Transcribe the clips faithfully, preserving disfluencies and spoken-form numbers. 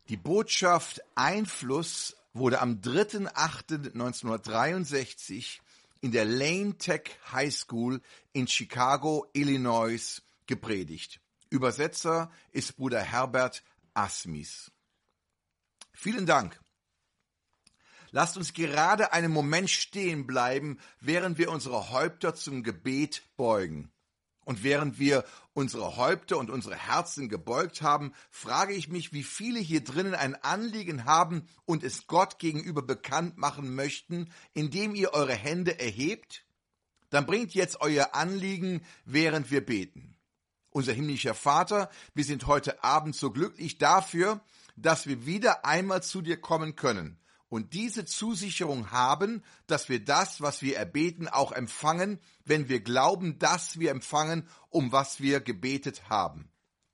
Die Botschaft Einfluss wurde am dritter achter neunzehnhundertdreiundsechzig in der Lane Tech High School in Chicago, Illinois, gepredigt. Übersetzer ist Bruder Herbert Asmis. Vielen Dank. Lasst uns gerade einen Moment stehen bleiben, während wir unsere Häupter zum Gebet beugen. Und während wir unsere Häupter und unsere Herzen gebeugt haben, frage ich mich, wie viele hier drinnen ein Anliegen haben und es Gott gegenüber bekannt machen möchten, indem ihr eure Hände erhebt. Dann bringt jetzt euer Anliegen, während wir beten. Unser himmlischer Vater, wir sind heute Abend so glücklich dafür, dass wir wieder einmal zu dir kommen können und diese Zusicherung haben, dass wir das, was wir erbeten, auch empfangen, wenn wir glauben, dass wir empfangen, um was wir gebetet haben.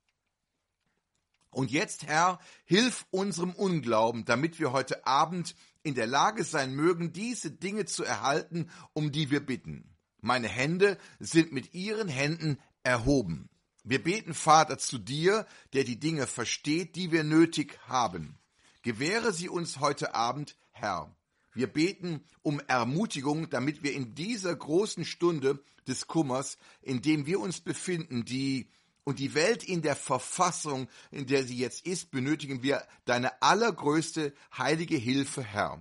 Und jetzt, Herr, hilf unserem Unglauben, damit wir heute Abend in der Lage sein mögen, diese Dinge zu erhalten, um die wir bitten. Meine Hände sind mit ihren Händen erhoben. Wir beten, Vater, zu dir, der die Dinge versteht, die wir nötig haben. Gewähre sie uns heute Abend, Herr. Wir beten um Ermutigung, damit wir in dieser großen Stunde des Kummers, in dem wir uns befinden, die und die Welt in der Verfassung, in der sie jetzt ist, benötigen wir deine allergrößte heilige Hilfe, Herr.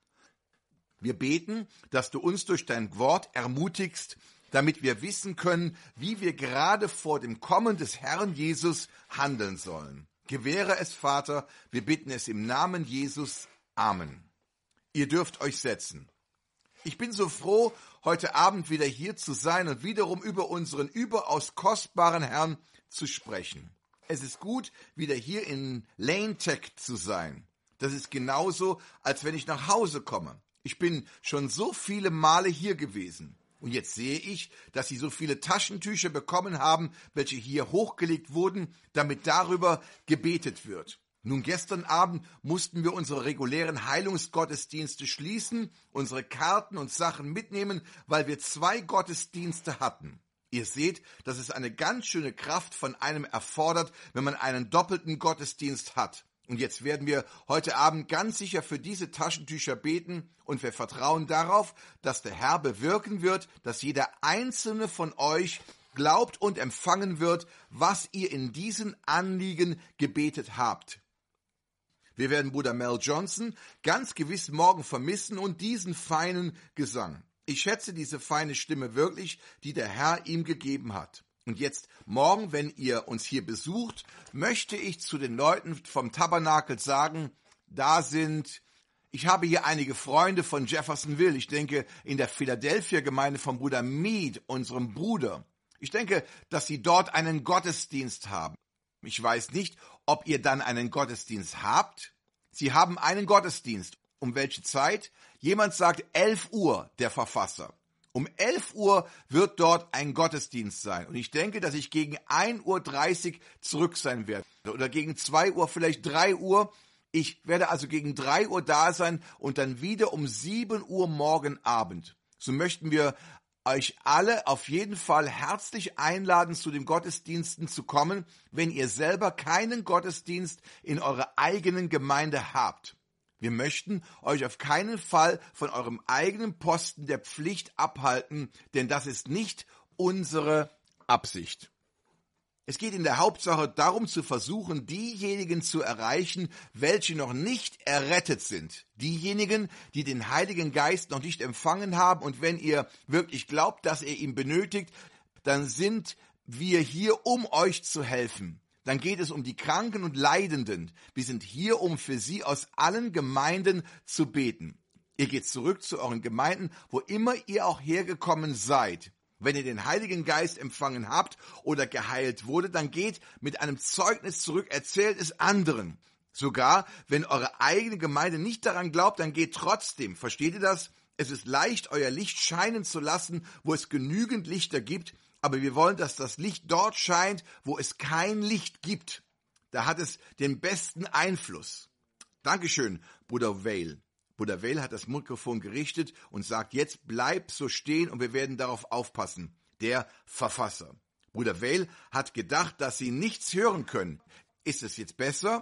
Wir beten, dass du uns durch dein Wort ermutigst, damit wir wissen können, wie wir gerade vor dem Kommen des Herrn Jesus handeln sollen. Gewähre es, Vater, wir bitten es im Namen Jesus. Amen. Ihr dürft euch setzen. Ich bin so froh, heute Abend wieder hier zu sein und wiederum über unseren überaus kostbaren Herrn zu sprechen. Es ist gut, wieder hier in Lane Tech zu sein. Das ist genauso, als wenn ich nach Hause komme. Ich bin schon so viele Male hier gewesen. Und jetzt sehe ich, dass sie so viele Taschentücher bekommen haben, welche hier hochgelegt wurden, damit darüber gebetet wird. Nun, gestern Abend mussten wir unsere regulären Heilungsgottesdienste schließen, unsere Karten und Sachen mitnehmen, weil wir zwei Gottesdienste hatten. Ihr seht, dass es eine ganz schöne Kraft von einem erfordert, wenn man einen doppelten Gottesdienst hat. Und jetzt werden wir heute Abend ganz sicher für diese Taschentücher beten und wir vertrauen darauf, dass der Herr bewirken wird, dass jeder einzelne von euch glaubt und empfangen wird, was ihr in diesen Anliegen gebetet habt. Wir werden Bruder Mel Johnson ganz gewiss morgen vermissen und diesen feinen Gesang. Ich schätze diese feine Stimme wirklich, die der Herr ihm gegeben hat. Und jetzt morgen, wenn ihr uns hier besucht, möchte ich zu den Leuten vom Tabernakel sagen, da sind, ich habe hier einige Freunde von Jeffersonville, ich denke in der Philadelphia-Gemeinde von Bruder Mead, unserem Bruder. Ich denke, dass sie dort einen Gottesdienst haben. Ich weiß nicht, ob ihr dann einen Gottesdienst habt. Sie haben einen Gottesdienst. Um welche Zeit? Jemand sagt elf Uhr, der Verfasser. Um elf Uhr wird dort ein Gottesdienst sein. Und ich denke, dass ich gegen ein Uhr dreißig zurück sein werde. Oder gegen zwei Uhr, vielleicht drei Uhr. Ich werde also gegen drei Uhr da sein und dann wieder um sieben Uhr morgen Abend. So möchten wir euch alle auf jeden Fall herzlich einladen, zu den Gottesdiensten zu kommen, wenn ihr selber keinen Gottesdienst in eurer eigenen Gemeinde habt. Wir möchten euch auf keinen Fall von eurem eigenen Posten der Pflicht abhalten, denn das ist nicht unsere Absicht. Es geht in der Hauptsache darum zu versuchen, diejenigen zu erreichen, welche noch nicht errettet sind. Diejenigen, die den Heiligen Geist noch nicht empfangen haben. Und wenn ihr wirklich glaubt, dass ihr ihn benötigt, dann sind wir hier, um euch zu helfen. Dann geht es um die Kranken und Leidenden. Wir sind hier, um für sie aus allen Gemeinden zu beten. Ihr geht zurück zu euren Gemeinden, wo immer ihr auch hergekommen seid. Wenn ihr den Heiligen Geist empfangen habt oder geheilt wurde, dann geht mit einem Zeugnis zurück, erzählt es anderen. Sogar wenn eure eigene Gemeinde nicht daran glaubt, dann geht trotzdem. Versteht ihr das? Es ist leicht, euer Licht scheinen zu lassen, wo es genügend Lichter gibt, aber wir wollen, dass das Licht dort scheint, wo es kein Licht gibt. Da hat es den besten Einfluss. Dankeschön, Bruder Vale. Bruder Vale hat das Mikrofon gerichtet und sagt, jetzt bleib so stehen und wir werden darauf aufpassen. Der Verfasser. Bruder Vale hat gedacht, dass sie nichts hören können. Ist es jetzt besser?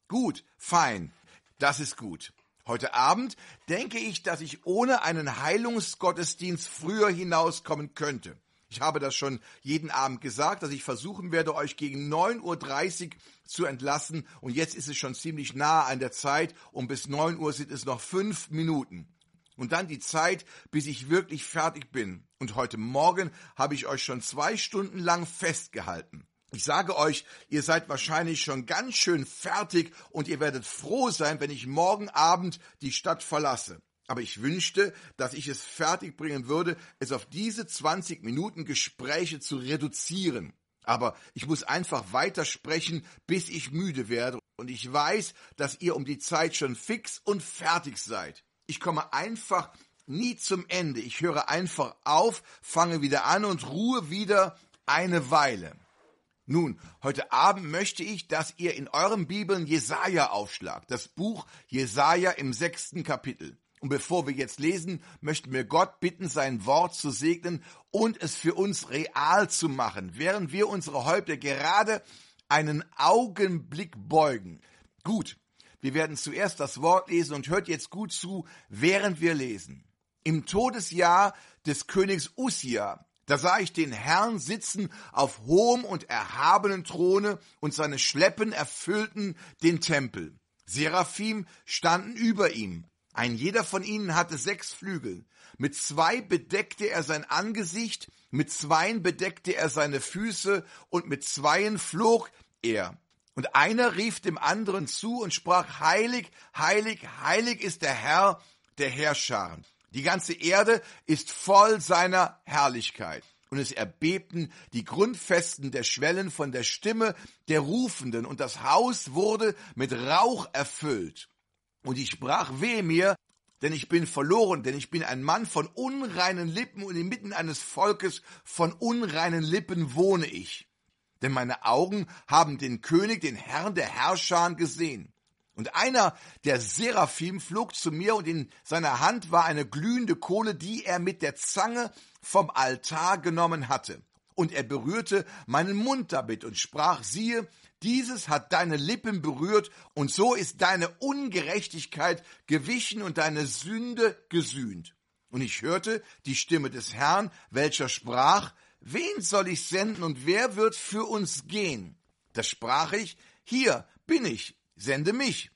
Gut, fein, das ist gut. Heute Abend denke ich, dass ich ohne einen Heilungsgottesdienst früher hinauskommen könnte. Ich habe das schon jeden Abend gesagt, dass ich versuchen werde, euch gegen neun Uhr dreißig zu entlassen. Und jetzt ist es schon ziemlich nahe an der Zeit und bis neun Uhr sind es noch fünf Minuten. Und dann die Zeit, bis ich wirklich fertig bin. Und heute Morgen habe ich euch schon zwei Stunden lang festgehalten. Ich sage euch, ihr seid wahrscheinlich schon ganz schön fertig und ihr werdet froh sein, wenn ich morgen Abend die Stadt verlasse. Aber ich wünschte, dass ich es fertigbringen würde, es auf diese zwanzig Minuten Gespräche zu reduzieren. Aber ich muss einfach weitersprechen, bis ich müde werde. Und ich weiß, dass ihr um die Zeit schon fix und fertig seid. Ich komme einfach nie zum Ende. Ich höre einfach auf, fange wieder an und ruhe wieder eine Weile. Nun, heute Abend möchte ich, dass ihr in euren Bibeln Jesaja aufschlagt, das Buch Jesaja im sechsten Kapitel. Und bevor wir jetzt lesen, möchten wir Gott bitten, sein Wort zu segnen und es für uns real zu machen, während wir unsere Häupter gerade einen Augenblick beugen. Gut, wir werden zuerst das Wort lesen und hört jetzt gut zu, während wir lesen. Im Todesjahr des Königs Ussia, da sah ich den Herrn sitzen auf hohem und erhabenen Throne und seine Schleppen erfüllten den Tempel. Seraphim standen über ihm. Ein jeder von ihnen hatte sechs Flügel. Mit zwei bedeckte er sein Angesicht, mit zweien bedeckte er seine Füße und mit zweien flog er. Und einer rief dem anderen zu und sprach, heilig, heilig, heilig ist der Herr der Heerscharen. Die ganze Erde ist voll seiner Herrlichkeit. Und es erbebten die Grundfesten der Schwellen von der Stimme der Rufenden, und das Haus wurde mit Rauch erfüllt. Und ich sprach, wehe mir, denn ich bin verloren, denn ich bin ein Mann von unreinen Lippen, und inmitten eines Volkes von unreinen Lippen wohne ich. Denn meine Augen haben den König, den Herrn der Herrscher gesehen. Und einer der Seraphim flog zu mir, und in seiner Hand war eine glühende Kohle, die er mit der Zange vom Altar genommen hatte. Und er berührte meinen Mund damit und sprach, siehe, dieses hat deine Lippen berührt, und so ist deine Ungerechtigkeit gewichen und deine Sünde gesühnt. Und ich hörte die Stimme des Herrn, welcher sprach, wen soll ich senden und wer wird für uns gehen? Da sprach ich, hier bin ich, sende mich.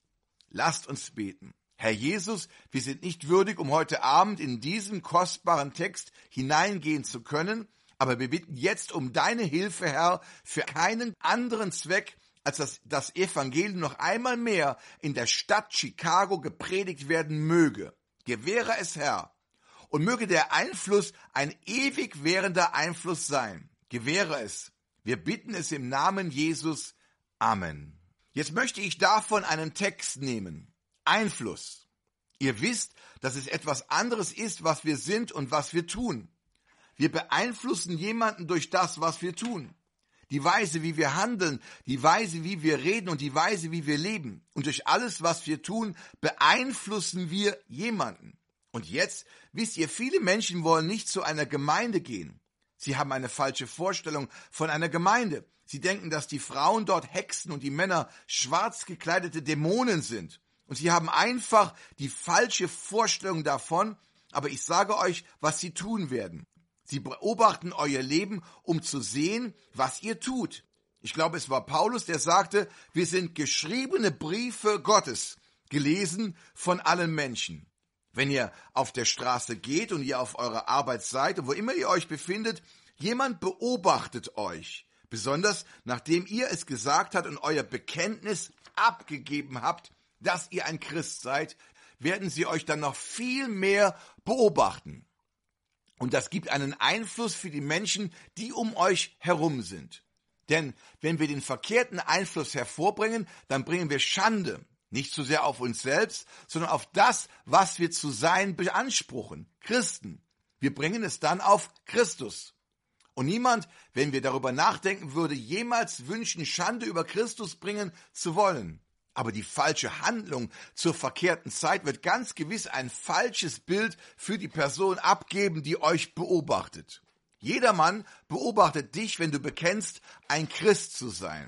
Lasst uns beten. Herr Jesus, wir sind nicht würdig, um heute Abend in diesen kostbaren Text hineingehen zu können, aber wir bitten jetzt um deine Hilfe, Herr, für keinen anderen Zweck, als dass das Evangelium noch einmal mehr in der Stadt Chicago gepredigt werden möge. Gewähre es, Herr, und möge der Einfluss ein ewig währender Einfluss sein. Gewähre es. Wir bitten es im Namen Jesus. Amen. Jetzt möchte ich davon einen Text nehmen. Einfluss. Ihr wisst, dass es etwas anderes ist, was wir sind und was wir tun. Wir beeinflussen jemanden durch das, was wir tun. Die Weise, wie wir handeln, die Weise, wie wir reden und die Weise, wie wir leben. Und durch alles, was wir tun, beeinflussen wir jemanden. Und jetzt, wisst ihr, viele Menschen wollen nicht zu einer Gemeinde gehen. Sie haben eine falsche Vorstellung von einer Gemeinde. Sie denken, dass die Frauen dort Hexen und die Männer schwarz gekleidete Dämonen sind. Und sie haben einfach die falsche Vorstellung davon, aber ich sage euch, was sie tun werden. Sie beobachten euer Leben, um zu sehen, was ihr tut. Ich glaube, es war Paulus, der sagte, wir sind geschriebene Briefe Gottes, gelesen von allen Menschen. Wenn ihr auf der Straße geht und ihr auf eurer Arbeit seid und wo immer ihr euch befindet, jemand beobachtet euch. Besonders nachdem ihr es gesagt habt und euer Bekenntnis abgegeben habt, dass ihr ein Christ seid, werden sie euch dann noch viel mehr beobachten. Und das gibt einen Einfluss für die Menschen, die um euch herum sind. Denn wenn wir den verkehrten Einfluss hervorbringen, dann bringen wir Schande. Nicht so sehr auf uns selbst, sondern auf das, was wir zu sein beanspruchen. Christen. Wir bringen es dann auf Christus. Und niemand, wenn wir darüber nachdenken, würde jemals wünschen, Schande über Christus bringen zu wollen. Aber die falsche Handlung zur verkehrten Zeit wird ganz gewiss ein falsches Bild für die Person abgeben, die euch beobachtet. Jedermann beobachtet dich, wenn du bekennst, ein Christ zu sein.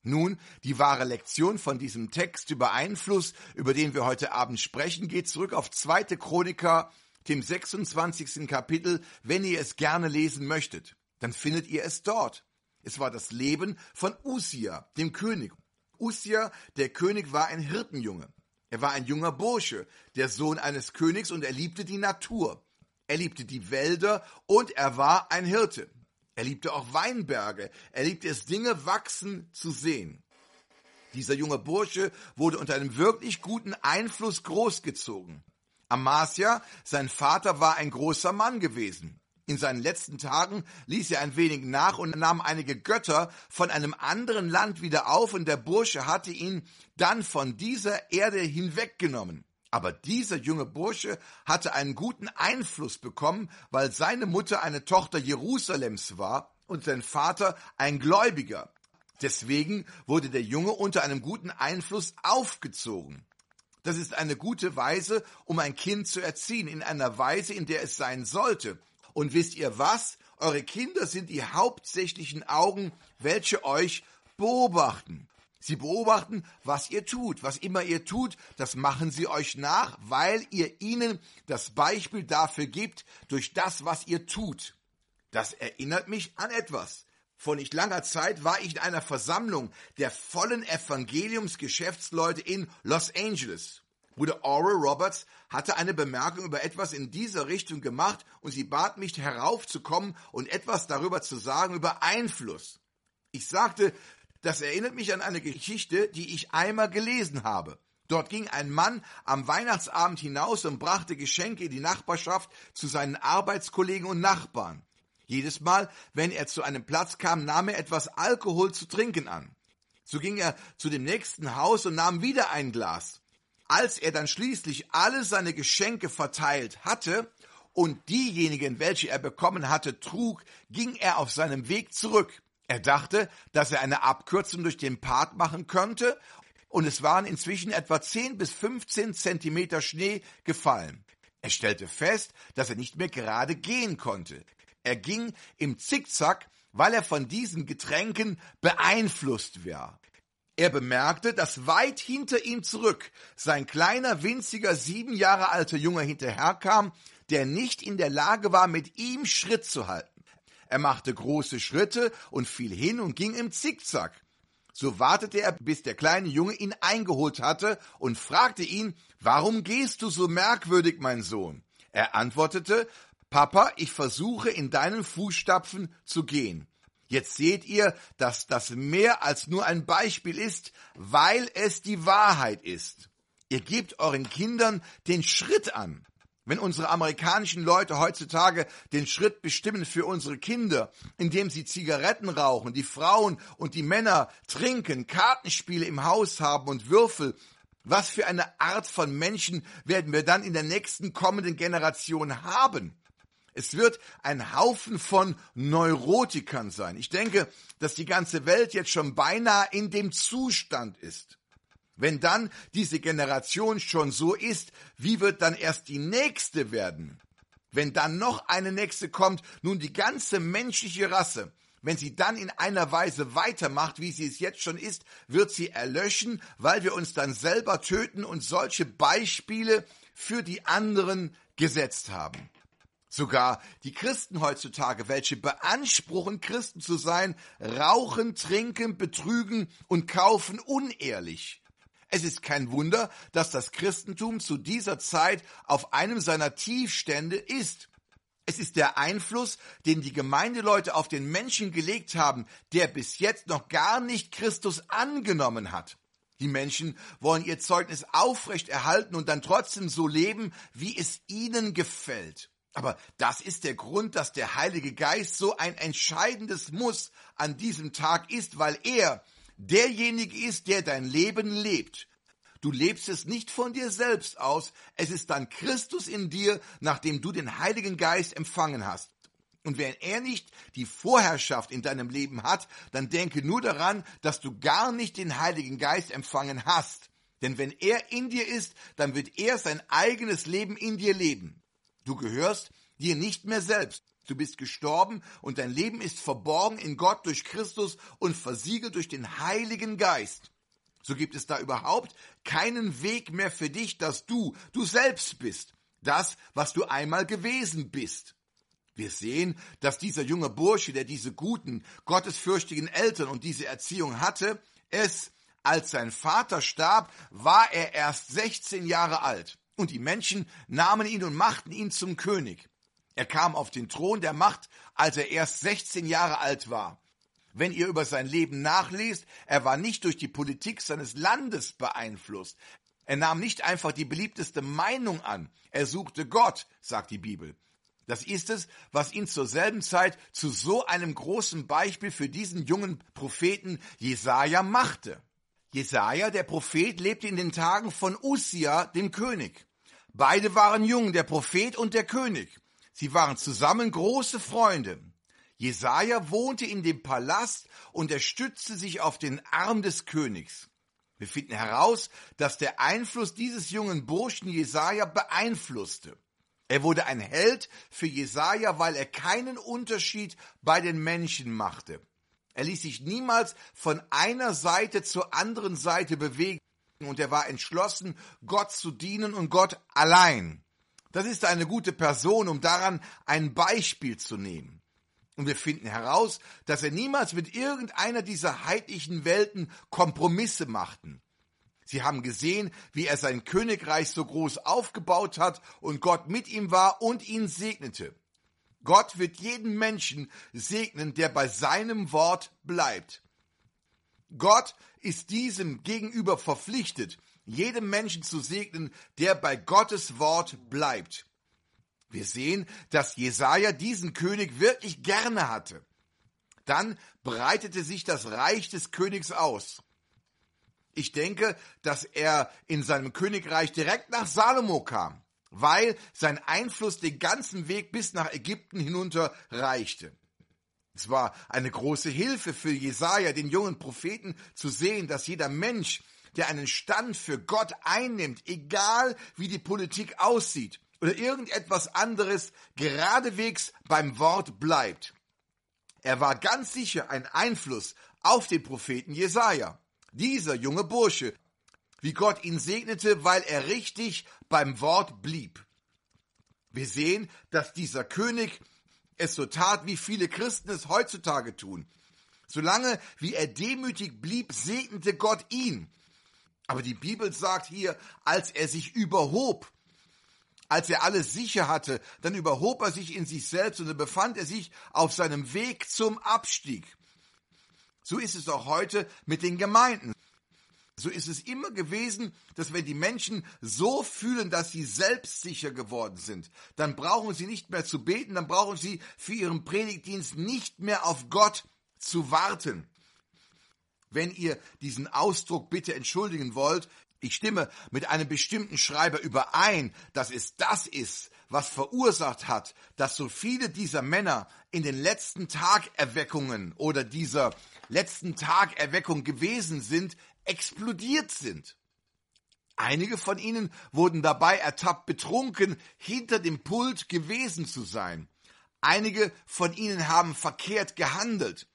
Nun, die wahre Lektion von diesem Text über Einfluss, über den wir heute Abend sprechen, geht zurück auf zweite Chroniker, dem sechsundzwanzigsten Kapitel. Wenn ihr es gerne lesen möchtet, dann findet ihr es dort. Es war das Leben von Usia, dem König. Usia, der König, war ein Hirtenjunge. Er war ein junger Bursche, der Sohn eines Königs, und er liebte die Natur. Er liebte die Wälder und er war ein Hirte. Er liebte auch Weinberge. Er liebte es, Dinge wachsen zu sehen. Dieser junge Bursche wurde unter einem wirklich guten Einfluss großgezogen. Amasia, sein Vater, war ein großer Mann gewesen. In seinen letzten Tagen ließ er ein wenig nach und nahm einige Götter von einem anderen Land wieder auf, und der Bursche hatte ihn dann von dieser Erde hinweggenommen. Aber dieser junge Bursche hatte einen guten Einfluss bekommen, weil seine Mutter eine Tochter Jerusalems war und sein Vater ein Gläubiger. Deswegen wurde der Junge unter einem guten Einfluss aufgezogen. Das ist eine gute Weise, um ein Kind zu erziehen, in einer Weise, in der es sein sollte. Und wisst ihr was? Eure Kinder sind die hauptsächlichen Augen, welche euch beobachten. Sie beobachten, was ihr tut. Was immer ihr tut, das machen sie euch nach, weil ihr ihnen das Beispiel dafür gebt durch das, was ihr tut. Das erinnert mich an etwas. Vor nicht langer Zeit war ich in einer Versammlung der vollen Evangeliumsgeschäftsleute in Los Angeles. Bruder Oral Roberts hatte eine Bemerkung über etwas in dieser Richtung gemacht, und sie bat mich, heraufzukommen und etwas darüber zu sagen, über Einfluss. Ich sagte, das erinnert mich an eine Geschichte, die ich einmal gelesen habe. Dort ging ein Mann am Weihnachtsabend hinaus und brachte Geschenke in die Nachbarschaft zu seinen Arbeitskollegen und Nachbarn. Jedes Mal, wenn er zu einem Platz kam, nahm er etwas Alkohol zu trinken an. So ging er zu dem nächsten Haus und nahm wieder ein Glas. Als er dann schließlich alle seine Geschenke verteilt hatte und diejenigen, welche er bekommen hatte, trug, ging er auf seinem Weg zurück. Er dachte, dass er eine Abkürzung durch den Park machen könnte, und es waren inzwischen etwa zehn bis fünfzehn Zentimeter Schnee gefallen. Er stellte fest, dass er nicht mehr gerade gehen konnte. Er ging im Zickzack, weil er von diesen Getränken beeinflusst war. Er bemerkte, dass weit hinter ihm zurück sein kleiner, winziger, sieben Jahre alter Junge hinterherkam, der nicht in der Lage war, mit ihm Schritt zu halten. Er machte große Schritte und fiel hin und ging im Zickzack. So wartete er, bis der kleine Junge ihn eingeholt hatte und fragte ihn, »Warum gehst du so merkwürdig, mein Sohn?« Er antwortete, »Papa, ich versuche, in deinen Fußstapfen zu gehen.« Jetzt seht ihr, dass das mehr als nur ein Beispiel ist, weil es die Wahrheit ist. Ihr gebt euren Kindern den Schritt an. Wenn unsere amerikanischen Leute heutzutage den Schritt bestimmen für unsere Kinder, indem sie Zigaretten rauchen, die Frauen und die Männer trinken, Kartenspiele im Haus haben und Würfel, was für eine Art von Menschen werden wir dann in der nächsten kommenden Generation haben? Es wird ein Haufen von Neurotikern sein. Ich denke, dass die ganze Welt jetzt schon beinahe in dem Zustand ist. Wenn dann diese Generation schon so ist, wie wird dann erst die nächste werden? Wenn dann noch eine nächste kommt, nun die ganze menschliche Rasse, wenn sie dann in einer Weise weitermacht, wie sie es jetzt schon ist, wird sie erlöschen, weil wir uns dann selber töten und solche Beispiele für die anderen gesetzt haben. Sogar die Christen heutzutage, welche beanspruchen, Christen zu sein, rauchen, trinken, betrügen und kaufen unehrlich. Es ist kein Wunder, dass das Christentum zu dieser Zeit auf einem seiner Tiefstände ist. Es ist der Einfluss, den die Gemeindeleute auf den Menschen gelegt haben, der bis jetzt noch gar nicht Christus angenommen hat. Die Menschen wollen ihr Zeugnis aufrechterhalten und dann trotzdem so leben, wie es ihnen gefällt. Aber das ist der Grund, dass der Heilige Geist so ein entscheidendes Muss an diesem Tag ist, weil er derjenige ist, der dein Leben lebt. Du lebst es nicht von dir selbst aus, es ist dann Christus in dir, nachdem du den Heiligen Geist empfangen hast. Und wenn er nicht die Vorherrschaft in deinem Leben hat, dann denke nur daran, dass du gar nicht den Heiligen Geist empfangen hast. Denn wenn er in dir ist, dann wird er sein eigenes Leben in dir leben. Du gehörst dir nicht mehr selbst. Du bist gestorben und dein Leben ist verborgen in Gott durch Christus und versiegelt durch den Heiligen Geist. So gibt es da überhaupt keinen Weg mehr für dich, dass du, du selbst bist, das, was du einmal gewesen bist. Wir sehen, dass dieser junge Bursche, der diese guten, gottesfürchtigen Eltern und diese Erziehung hatte, es, als sein Vater starb, war er erst sechzehn Jahre alt. Und die Menschen nahmen ihn und machten ihn zum König. Er kam auf den Thron der Macht, als er erst sechzehn Jahre alt war. Wenn ihr über sein Leben nachlest, er war nicht durch die Politik seines Landes beeinflusst. Er nahm nicht einfach die beliebteste Meinung an. Er suchte Gott, sagt die Bibel. Das ist es, was ihn zur selben Zeit zu so einem großen Beispiel für diesen jungen Propheten Jesaja machte. Jesaja, der Prophet, lebte in den Tagen von Ussia, dem König. Beide waren jung, der Prophet und der König. Sie waren zusammen große Freunde. Jesaja wohnte in dem Palast und er stützte sich auf den Arm des Königs. Wir finden heraus, dass der Einfluss dieses jungen Burschen Jesaja beeinflusste. Er wurde ein Held für Jesaja, weil er keinen Unterschied bei den Menschen machte. Er ließ sich niemals von einer Seite zur anderen Seite bewegen und er war entschlossen, Gott zu dienen und Gott allein. Das ist eine gute Person, um daran ein Beispiel zu nehmen. Und wir finden heraus, dass er niemals mit irgendeiner dieser heidnischen Welten Kompromisse machten. Sie haben gesehen, wie er sein Königreich so groß aufgebaut hat und Gott mit ihm war und ihn segnete. Gott wird jeden Menschen segnen, der bei seinem Wort bleibt. Gott ist diesem gegenüber verpflichtet, jedem Menschen zu segnen, der bei Gottes Wort bleibt. Wir sehen, dass Jesaja diesen König wirklich gerne hatte. Dann breitete sich das Reich des Königs aus. Ich denke, dass er in seinem Königreich direkt nach Salomo kam, weil sein Einfluss den ganzen Weg bis nach Ägypten hinunter reichte. Es war eine große Hilfe für Jesaja, den jungen Propheten, zu sehen, dass jeder Mensch, der einen Stand für Gott einnimmt, egal wie die Politik aussieht oder irgendetwas anderes, geradewegs beim Wort bleibt. Er war ganz sicher ein Einfluss auf den Propheten Jesaja. Dieser junge Bursche, wie Gott ihn segnete, weil er richtig beim Wort blieb. Wir sehen, dass dieser König es so tat, wie viele Christen es heutzutage tun. Solange wie er demütig blieb, segnete Gott ihn. Aber die Bibel sagt hier, als er sich überhob, als er alles sicher hatte, dann überhob er sich in sich selbst und dann befand er sich auf seinem Weg zum Abstieg. So ist es auch heute mit den Gemeinden. So ist es immer gewesen, dass wenn die Menschen so fühlen, dass sie selbstsicher geworden sind, dann brauchen sie nicht mehr zu beten, dann brauchen sie für ihren Predigtdienst nicht mehr auf Gott zu warten. Wenn ihr diesen Ausdruck bitte entschuldigen wollt, ich stimme mit einem bestimmten Schreiber überein, dass es das ist, was verursacht hat, dass so viele dieser Männer in den letzten Tagerweckungen oder dieser letzten Tagerweckung gewesen sind, explodiert sind. Einige von ihnen wurden dabei ertappt, betrunken hinter dem Pult gewesen zu sein. Einige von ihnen haben verkehrt gehandelt.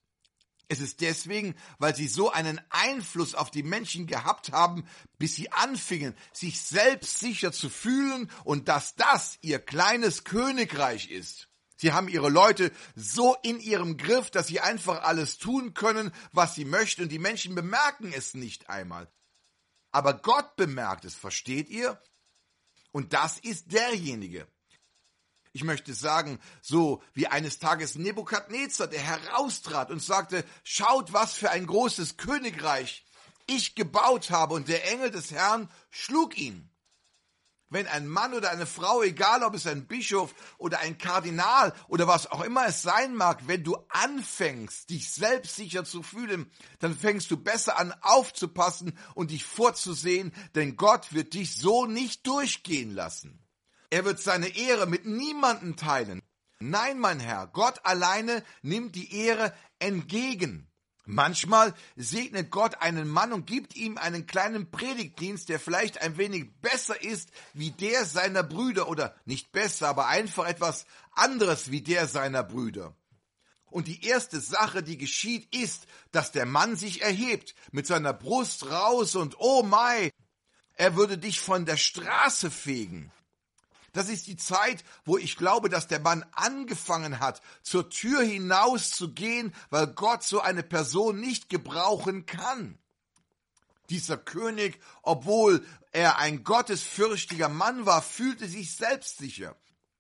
Es ist deswegen, weil sie so einen Einfluss auf die Menschen gehabt haben, bis sie anfingen, sich selbst sicher zu fühlen und dass das ihr kleines Königreich ist. Sie haben ihre Leute so in ihrem Griff, dass sie einfach alles tun können, was sie möchten, und die Menschen bemerken es nicht einmal. Aber Gott bemerkt es, versteht ihr? Und das ist derjenige. Ich möchte sagen, so wie eines Tages Nebukadnezar, der heraustrat und sagte, schaut, was für ein großes Königreich ich gebaut habe, und der Engel des Herrn schlug ihn. Wenn ein Mann oder eine Frau, egal ob es ein Bischof oder ein Kardinal oder was auch immer es sein mag, wenn du anfängst, dich selbstsicher zu fühlen, dann fängst du besser an aufzupassen und dich vorzusehen, denn Gott wird dich so nicht durchgehen lassen. Er wird seine Ehre mit niemandem teilen. Nein, mein Herr, Gott alleine nimmt die Ehre entgegen. Manchmal segnet Gott einen Mann und gibt ihm einen kleinen Predigtdienst, der vielleicht ein wenig besser ist wie der seiner Brüder oder nicht besser, aber einfach etwas anderes wie der seiner Brüder. Und die erste Sache, die geschieht, ist, dass der Mann sich erhebt, mit seiner Brust raus und oh mein, er würde dich von der Straße fegen. Das ist die Zeit, wo ich glaube, dass der Mann angefangen hat, zur Tür hinaus zu gehen, weil Gott so eine Person nicht gebrauchen kann. Dieser König, obwohl er ein gottesfürchtiger Mann war, fühlte sich selbstsicher.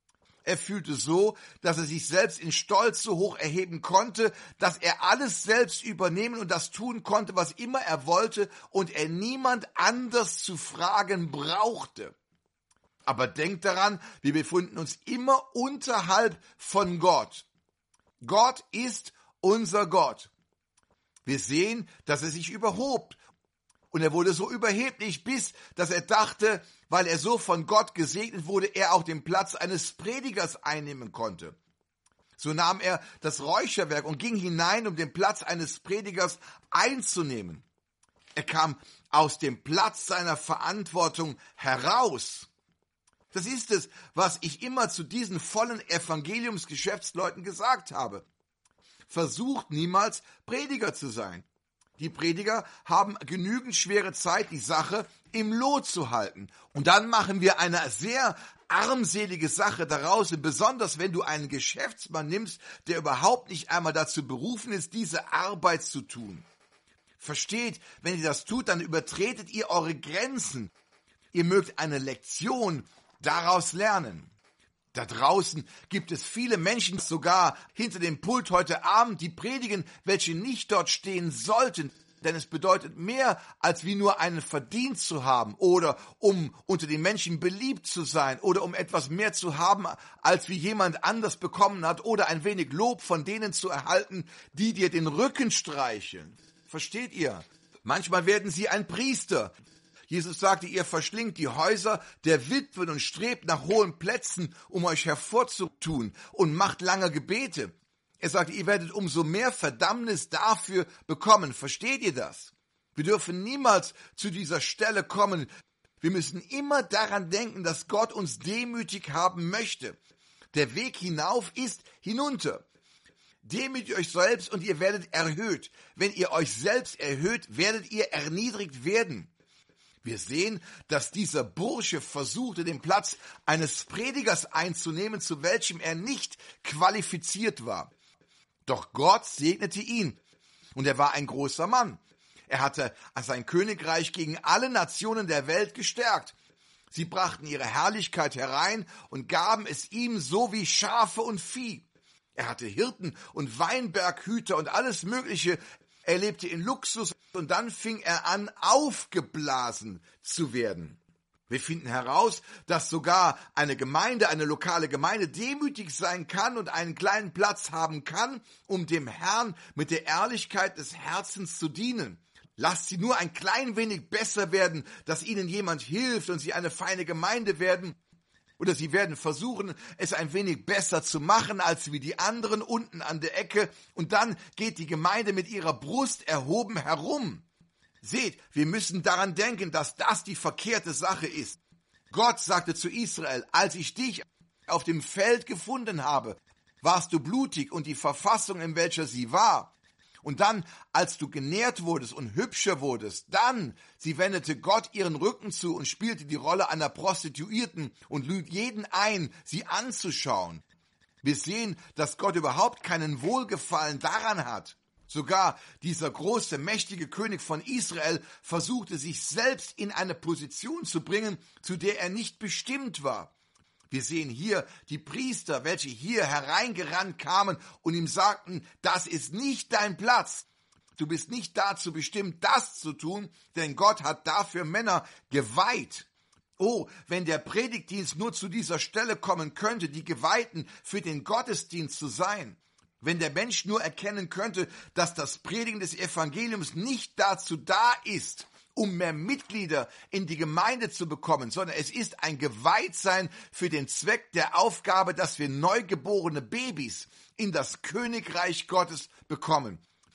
Er fühlte so, dass er sich selbst in Stolz so hoch erheben konnte, dass er alles selbst übernehmen und das tun konnte, was immer er wollte und er niemand anders zu fragen brauchte. Aber denkt daran, wir befinden uns immer unterhalb von Gott. Gott ist unser Gott. Wir sehen, dass er sich überhob. Und er wurde so überheblich, bis dass er dachte, weil er so von Gott gesegnet wurde, er auch den Platz eines Predigers einnehmen konnte. So nahm er das Räucherwerk und ging hinein, um den Platz eines Predigers einzunehmen. Er kam aus dem Platz seiner Verantwortung heraus. Das ist es, was ich immer zu diesen vollen Evangeliumsgeschäftsleuten gesagt habe. Versucht niemals, Prediger zu sein. Die Prediger haben genügend schwere Zeit, die Sache im Lot zu halten. Und dann machen wir eine sehr armselige Sache daraus, besonders wenn du einen Geschäftsmann nimmst, der überhaupt nicht einmal dazu berufen ist, diese Arbeit zu tun. Versteht, wenn ihr das tut, dann übertretet ihr eure Grenzen. Ihr mögt eine Lektion daraus lernen. Da draußen gibt es viele Menschen, sogar hinter dem Pult heute Abend, die predigen, welche nicht dort stehen sollten. Denn es bedeutet mehr, als wie nur einen Verdienst zu haben oder um unter den Menschen beliebt zu sein oder um etwas mehr zu haben, als wie jemand anders bekommen hat oder ein wenig Lob von denen zu erhalten, die dir den Rücken streicheln. Versteht ihr? Manchmal werden sie ein Priester. Jesus sagte, ihr verschlingt die Häuser der Witwen und strebt nach hohen Plätzen, um euch hervorzutun und macht lange Gebete. Er sagte, ihr werdet umso mehr Verdammnis dafür bekommen. Versteht ihr das? Wir dürfen niemals zu dieser Stelle kommen. Wir müssen immer daran denken, dass Gott uns demütig haben möchte. Der Weg hinauf ist hinunter. Demütigt euch selbst und ihr werdet erhöht. Wenn ihr euch selbst erhöht, werdet ihr erniedrigt werden. Wir sehen, dass dieser Bursche versuchte, den Platz eines Predigers einzunehmen, zu welchem er nicht qualifiziert war. Doch Gott segnete ihn, und er war ein großer Mann. Er hatte sein Königreich gegen alle Nationen der Welt gestärkt. Sie brachten ihre Herrlichkeit herein und gaben es ihm so wie Schafe und Vieh. Er hatte Hirten und Weinberghüter und alles Mögliche. Er lebte in Luxus und dann fing er an, aufgeblasen zu werden. Wir finden heraus, dass sogar eine Gemeinde, eine lokale Gemeinde demütig sein kann und einen kleinen Platz haben kann, um dem Herrn mit der Ehrlichkeit des Herzens zu dienen. Lasst sie nur ein klein wenig besser werden, dass ihnen jemand hilft und sie eine feine Gemeinde werden. Oder sie werden versuchen, es ein wenig besser zu machen als wie die anderen unten an der Ecke. Und dann geht die Gemeinde mit ihrer Brust erhoben herum. Seht, wir müssen daran denken, dass das die verkehrte Sache ist. Gott sagte zu Israel, als ich dich auf dem Feld gefunden habe, warst du blutig und die Verfassung, in welcher sie war. Und dann, als du genährt wurdest und hübscher wurdest, dann, sie wendete Gott ihren Rücken zu und spielte die Rolle einer Prostituierten und lud jeden ein, sie anzuschauen. Wir sehen, dass Gott überhaupt keinen Wohlgefallen daran hat. Sogar dieser große, mächtige König von Israel versuchte sich selbst in eine Position zu bringen, zu der er nicht bestimmt war. Wir sehen hier die Priester, welche hier hereingerannt kamen und ihm sagten, das ist nicht dein Platz. Du bist nicht dazu bestimmt, das zu tun, denn Gott hat dafür Männer geweiht. Oh, wenn der Predigtdienst nur zu dieser Stelle kommen könnte, die Geweihten für den Gottesdienst zu sein. Wenn der Mensch nur erkennen könnte, dass das Predigen des Evangeliums nicht dazu da ist, um mehr Mitglieder in die Gemeinde zu bekommen, sondern es ist ein Geweihtsein für den Zweck der Aufgabe, dass wir neugeborene Babys in das Königreich Gottes bekommen.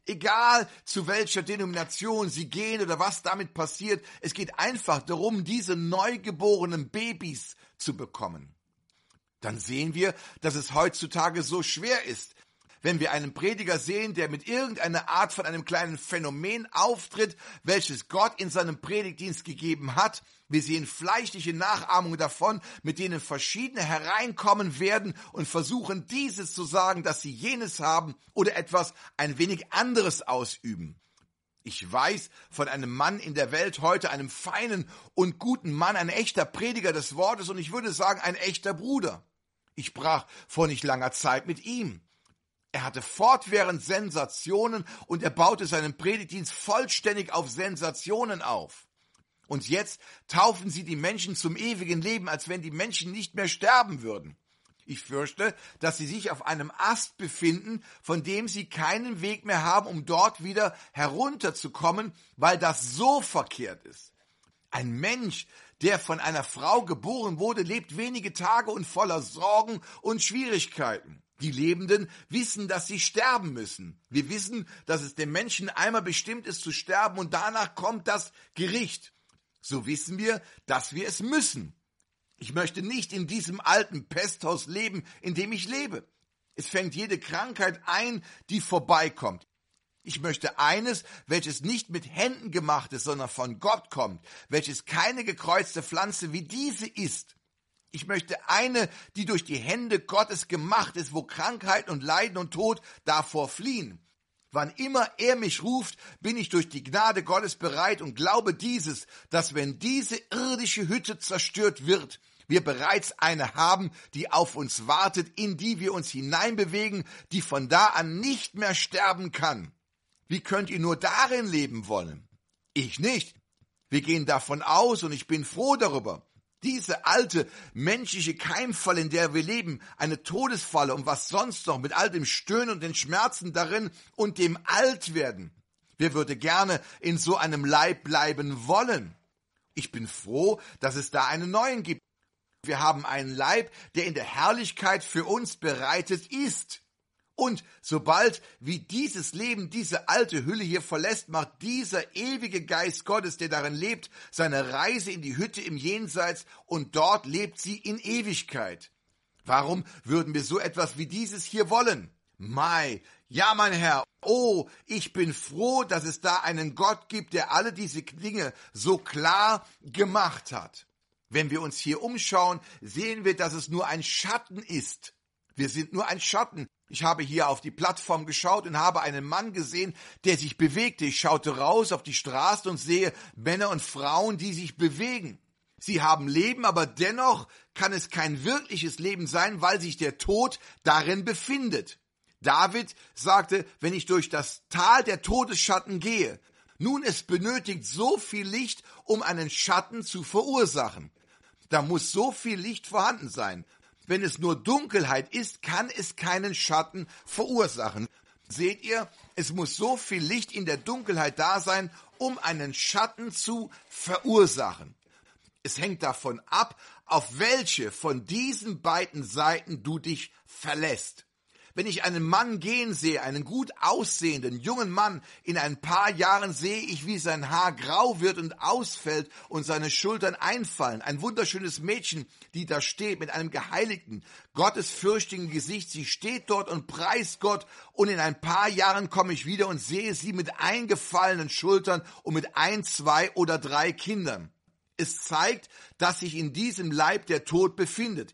Egal zu welcher Denomination sie gehen oder was damit passiert, es geht einfach darum, diese neugeborenen Babys zu bekommen. Dann sehen wir, dass es heutzutage so schwer ist. Wenn wir einen Prediger sehen, der mit irgendeiner Art von einem kleinen Phänomen auftritt, welches Gott in seinem Predigtdienst gegeben hat, wir sehen fleischliche Nachahmungen davon, mit denen verschiedene hereinkommen werden und versuchen, dieses zu sagen, dass sie jenes haben oder etwas ein wenig anderes ausüben. Ich weiß von einem Mann in der Welt heute, einem feinen und guten Mann, ein echter Prediger des Wortes und ich würde sagen, ein echter Bruder. Ich sprach vor nicht langer Zeit mit ihm. Er hatte fortwährend Sensationen und er baute seinen Predigtdienst vollständig auf Sensationen auf. Und jetzt taufen sie die Menschen zum ewigen Leben, als wenn die Menschen nicht mehr sterben würden. Ich fürchte, dass sie sich auf einem Ast befinden, von dem sie keinen Weg mehr haben, um dort wieder herunterzukommen, weil das so verkehrt ist. Ein Mensch, der von einer Frau geboren wurde, lebt wenige Tage und voller Sorgen und Schwierigkeiten. Die Lebenden wissen, dass sie sterben müssen. Wir wissen, dass es dem Menschen einmal bestimmt ist zu sterben und danach kommt das Gericht. So wissen wir, dass wir es müssen. Ich möchte nicht in diesem alten Pesthaus leben, in dem ich lebe. Es fängt jede Krankheit ein, die vorbeikommt. Ich möchte eines, welches nicht mit Händen gemacht ist, sondern von Gott kommt, welches keine gekreuzte Pflanze wie diese ist. Ich möchte eine, die durch die Hände Gottes gemacht ist, wo Krankheit und Leiden und Tod davor fliehen. Wann immer er mich ruft, bin ich durch die Gnade Gottes bereit und glaube dieses, dass wenn diese irdische Hütte zerstört wird, wir bereits eine haben, die auf uns wartet, in die wir uns hineinbewegen, die von da an nicht mehr sterben kann. Wie könnt ihr nur darin leben wollen? Ich nicht. Wir gehen davon aus und ich bin froh darüber. Diese alte menschliche Keimfalle, in der wir leben, eine Todesfalle und was sonst noch mit all dem Stöhnen und den Schmerzen darin und dem Altwerden. Wer würde gerne in so einem Leib bleiben wollen? Ich bin froh, dass es da einen neuen gibt. Wir haben einen Leib, der in der Herrlichkeit für uns bereitet ist. Und sobald wie dieses Leben diese alte Hülle hier verlässt, macht dieser ewige Geist Gottes, der darin lebt, seine Reise in die Hütte im Jenseits und dort lebt sie in Ewigkeit. Warum würden wir so etwas wie dieses hier wollen? Mai, ja mein Herr, oh, ich bin froh, dass es da einen Gott gibt, der alle diese Dinge so klar gemacht hat. Wenn wir uns hier umschauen, sehen wir, dass es nur ein Schatten ist. Wir sind nur ein Schatten. Ich habe hier auf die Plattform geschaut und habe einen Mann gesehen, der sich bewegte. Ich schaute raus auf die Straße und sehe Männer und Frauen, die sich bewegen. Sie haben Leben, aber dennoch kann es kein wirkliches Leben sein, weil sich der Tod darin befindet. David sagte, wenn ich durch das Tal der Todesschatten gehe, nun, es benötigt so viel Licht, um einen Schatten zu verursachen. Da muss so viel Licht vorhanden sein. Wenn es nur Dunkelheit ist, kann es keinen Schatten verursachen. Seht ihr, es muss so viel Licht in der Dunkelheit da sein, um einen Schatten zu verursachen. Es hängt davon ab, auf welche von diesen beiden Seiten du dich verlässt. Wenn ich einen Mann gehen sehe, einen gut aussehenden jungen Mann, in ein paar Jahren sehe ich, wie sein Haar grau wird und ausfällt und seine Schultern einfallen. Ein wunderschönes Mädchen, die da steht mit einem geheiligten, gottesfürchtigen Gesicht. Sie steht dort und preist Gott und in ein paar Jahren komme ich wieder und sehe sie mit eingefallenen Schultern und mit ein, zwei oder drei Kindern. Es zeigt, dass sich in diesem Leib der Tod befindet.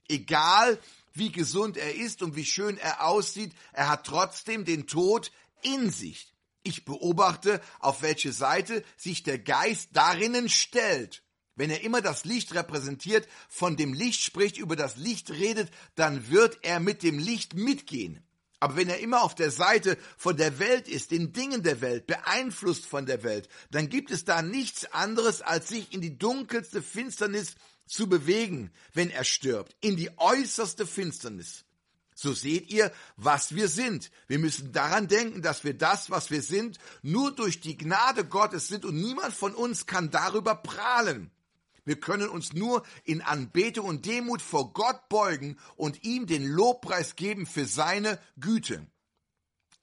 Egal, wie gesund er ist und wie schön er aussieht, er hat trotzdem den Tod in sich. Ich beobachte, auf welche Seite sich der Geist darinnen stellt. Wenn er immer das Licht repräsentiert, von dem Licht spricht, über das Licht redet, dann wird er mit dem Licht mitgehen. Aber wenn er immer auf der Seite von der Welt ist, den Dingen der Welt, beeinflusst von der Welt, dann gibt es da nichts anderes, als sich in die dunkelste Finsternis zu bewegen, wenn er stirbt, in die äußerste Finsternis. So seht ihr, was wir sind. Wir müssen daran denken, dass wir das, was wir sind, nur durch die Gnade Gottes sind und niemand von uns kann darüber prahlen. Wir können uns nur in Anbetung und Demut vor Gott beugen und ihm den Lobpreis geben für seine Güte.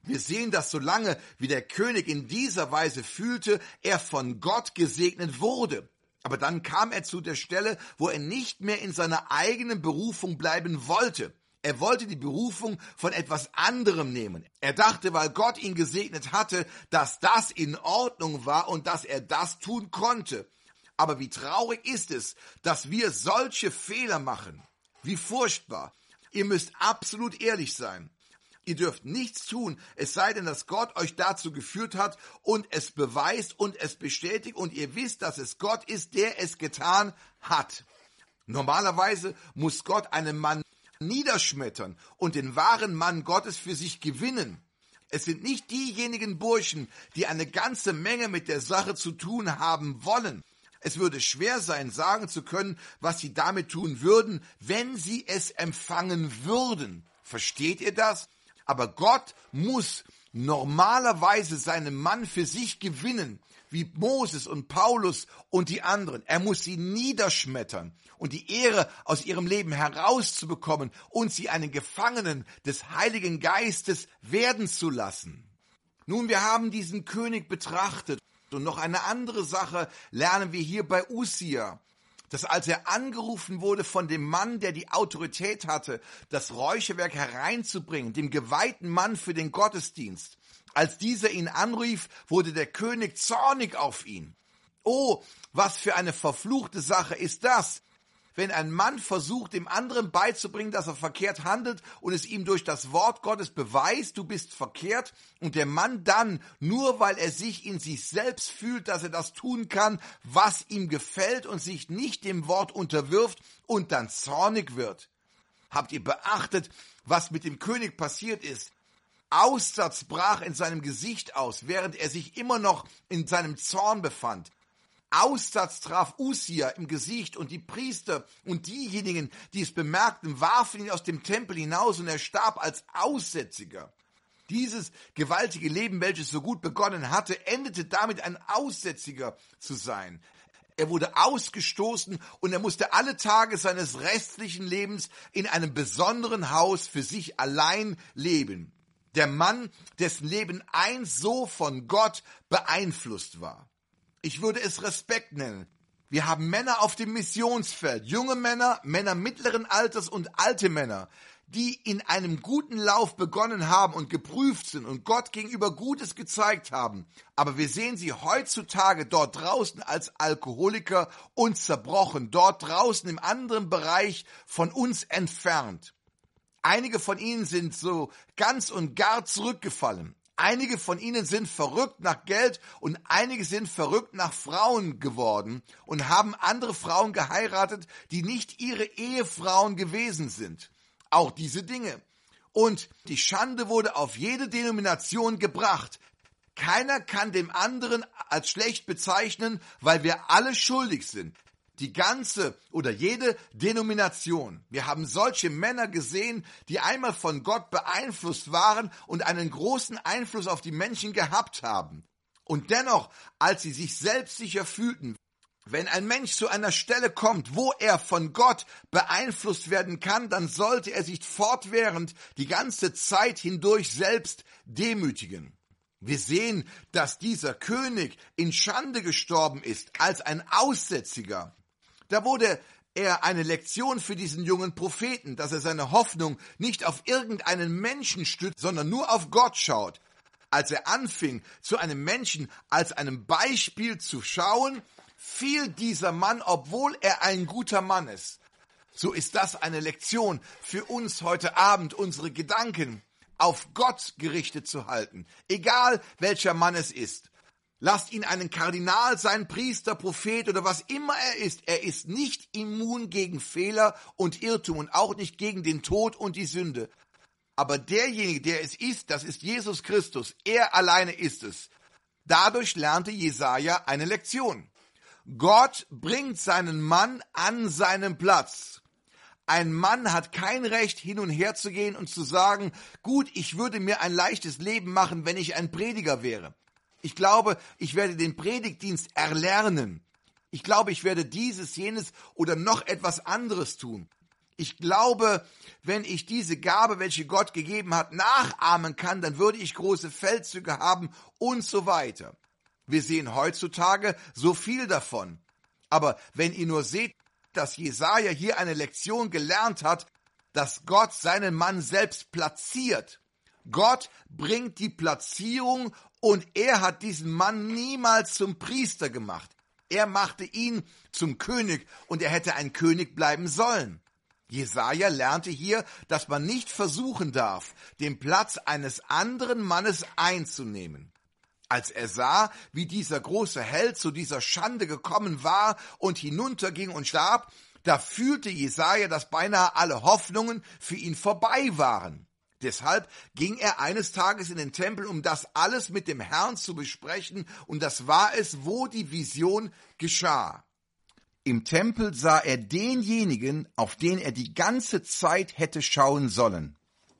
Wir sehen, dass solange wie der König in dieser Weise fühlte, er von Gott gesegnet wurde. Aber dann kam er zu der Stelle, wo er nicht mehr in seiner eigenen Berufung bleiben wollte. Er wollte die Berufung von etwas anderem nehmen. Er dachte, weil Gott ihn gesegnet hatte, dass das in Ordnung war und dass er das tun konnte. Aber wie traurig ist es, dass wir solche Fehler machen. Wie furchtbar. Ihr müsst absolut ehrlich sein. Ihr dürft nichts tun, es sei denn, dass Gott euch dazu geführt hat und es beweist und es bestätigt und ihr wisst, dass es Gott ist, der es getan hat. Normalerweise muss Gott einen Mann niederschmettern und den wahren Mann Gottes für sich gewinnen. Es sind nicht diejenigen Burschen, die eine ganze Menge mit der Sache zu tun haben wollen. Es würde schwer sein, sagen zu können, was sie damit tun würden, wenn sie es empfangen würden. Versteht ihr das? Aber Gott muss normalerweise seinen Mann für sich gewinnen, wie Moses und Paulus und die anderen. Er muss sie niederschmettern und die Ehre aus ihrem Leben herauszubekommen und sie einen Gefangenen des Heiligen Geistes werden zu lassen. Nun, wir haben diesen König betrachtet und noch eine andere Sache lernen wir hier bei Usia. Dass als er angerufen wurde von dem Mann, der die Autorität hatte, das Räucherwerk hereinzubringen, dem geweihten Mann für den Gottesdienst, als dieser ihn anrief, wurde der König zornig auf ihn. Oh, was für eine verfluchte Sache ist das, wenn ein Mann versucht, dem anderen beizubringen, dass er verkehrt handelt und es ihm durch das Wort Gottes beweist, du bist verkehrt, und der Mann dann, nur weil er sich in sich selbst fühlt, dass er das tun kann, was ihm gefällt und sich nicht dem Wort unterwirft und dann zornig wird. Habt ihr beachtet, was mit dem König passiert ist? Aussatz brach in seinem Gesicht aus, während er sich immer noch in seinem Zorn befand. Aussatz traf Usia im Gesicht und die Priester und diejenigen, die es bemerkten, warfen ihn aus dem Tempel hinaus und er starb als Aussätziger. Dieses gewaltige Leben, welches so gut begonnen hatte, endete damit, ein Aussätziger zu sein. Er wurde ausgestoßen und er musste alle Tage seines restlichen Lebens in einem besonderen Haus für sich allein leben. Der Mann, dessen Leben einst so von Gott beeinflusst war. Ich würde es Respekt nennen. Wir haben Männer auf dem Missionsfeld, junge Männer, Männer mittleren Alters und alte Männer, die in einem guten Lauf begonnen haben und geprüft sind und Gott gegenüber Gutes gezeigt haben. Aber wir sehen sie heutzutage dort draußen als Alkoholiker und zerbrochen, dort draußen im anderen Bereich von uns entfernt. Einige von ihnen sind so ganz und gar zurückgefallen. Einige von ihnen sind verrückt nach Geld und einige sind verrückt nach Frauen geworden und haben andere Frauen geheiratet, die nicht ihre Ehefrauen gewesen sind. Auch diese Dinge. Und die Schande wurde auf jede Denomination gebracht. Keiner kann dem anderen als schlecht bezeichnen, weil wir alle schuldig sind. Die ganze oder jede Denomination. Wir haben solche Männer gesehen, die einmal von Gott beeinflusst waren und einen großen Einfluss auf die Menschen gehabt haben. Und dennoch, als sie sich selbstsicher fühlten, wenn ein Mensch zu einer Stelle kommt, wo er von Gott beeinflusst werden kann, dann sollte er sich fortwährend die ganze Zeit hindurch selbst demütigen. Wir sehen, dass dieser König in Schande gestorben ist als ein Aussätziger. Da wurde er eine Lektion für diesen jungen Propheten, dass er seine Hoffnung nicht auf irgendeinen Menschen stützt, sondern nur auf Gott schaut. Als er anfing, zu einem Menschen als einem Beispiel zu schauen, fiel dieser Mann, obwohl er ein guter Mann ist. So ist das eine Lektion für uns heute Abend, unsere Gedanken auf Gott gerichtet zu halten, egal welcher Mann es ist. Lasst ihn einen Kardinal sein, Priester, Prophet oder was immer er ist. Er ist nicht immun gegen Fehler und Irrtum und auch nicht gegen den Tod und die Sünde. Aber derjenige, der es ist, das ist Jesus Christus. Er alleine ist es. Dadurch lernte Jesaja eine Lektion. Gott bringt seinen Mann an seinen Platz. Ein Mann hat kein Recht, hin und her zu gehen und zu sagen, gut, ich würde mir ein leichtes Leben machen, wenn ich ein Prediger wäre. Ich glaube, ich werde den Predigtdienst erlernen. Ich glaube, ich werde dieses, jenes oder noch etwas anderes tun. Ich glaube, wenn ich diese Gabe, welche Gott gegeben hat, nachahmen kann, dann würde ich große Feldzüge haben und so weiter. Wir sehen heutzutage so viel davon. Aber wenn ihr nur seht, dass Jesaja hier eine Lektion gelernt hat, dass Gott seinen Mann selbst platziert. Gott bringt die Platzierung und er hat diesen Mann niemals zum Priester gemacht. Er machte ihn zum König und er hätte ein König bleiben sollen. Jesaja lernte hier, dass man nicht versuchen darf, den Platz eines anderen Mannes einzunehmen. Als er sah, wie dieser große Held zu dieser Schande gekommen war und hinunterging und starb, da fühlte Jesaja, dass beinahe alle Hoffnungen für ihn vorbei waren. Deshalb ging er eines Tages in den Tempel, um das alles mit dem Herrn zu besprechen, und das war es, wo die Vision geschah. Im Tempel sah er denjenigen, auf den er die ganze Zeit hätte schauen sollen.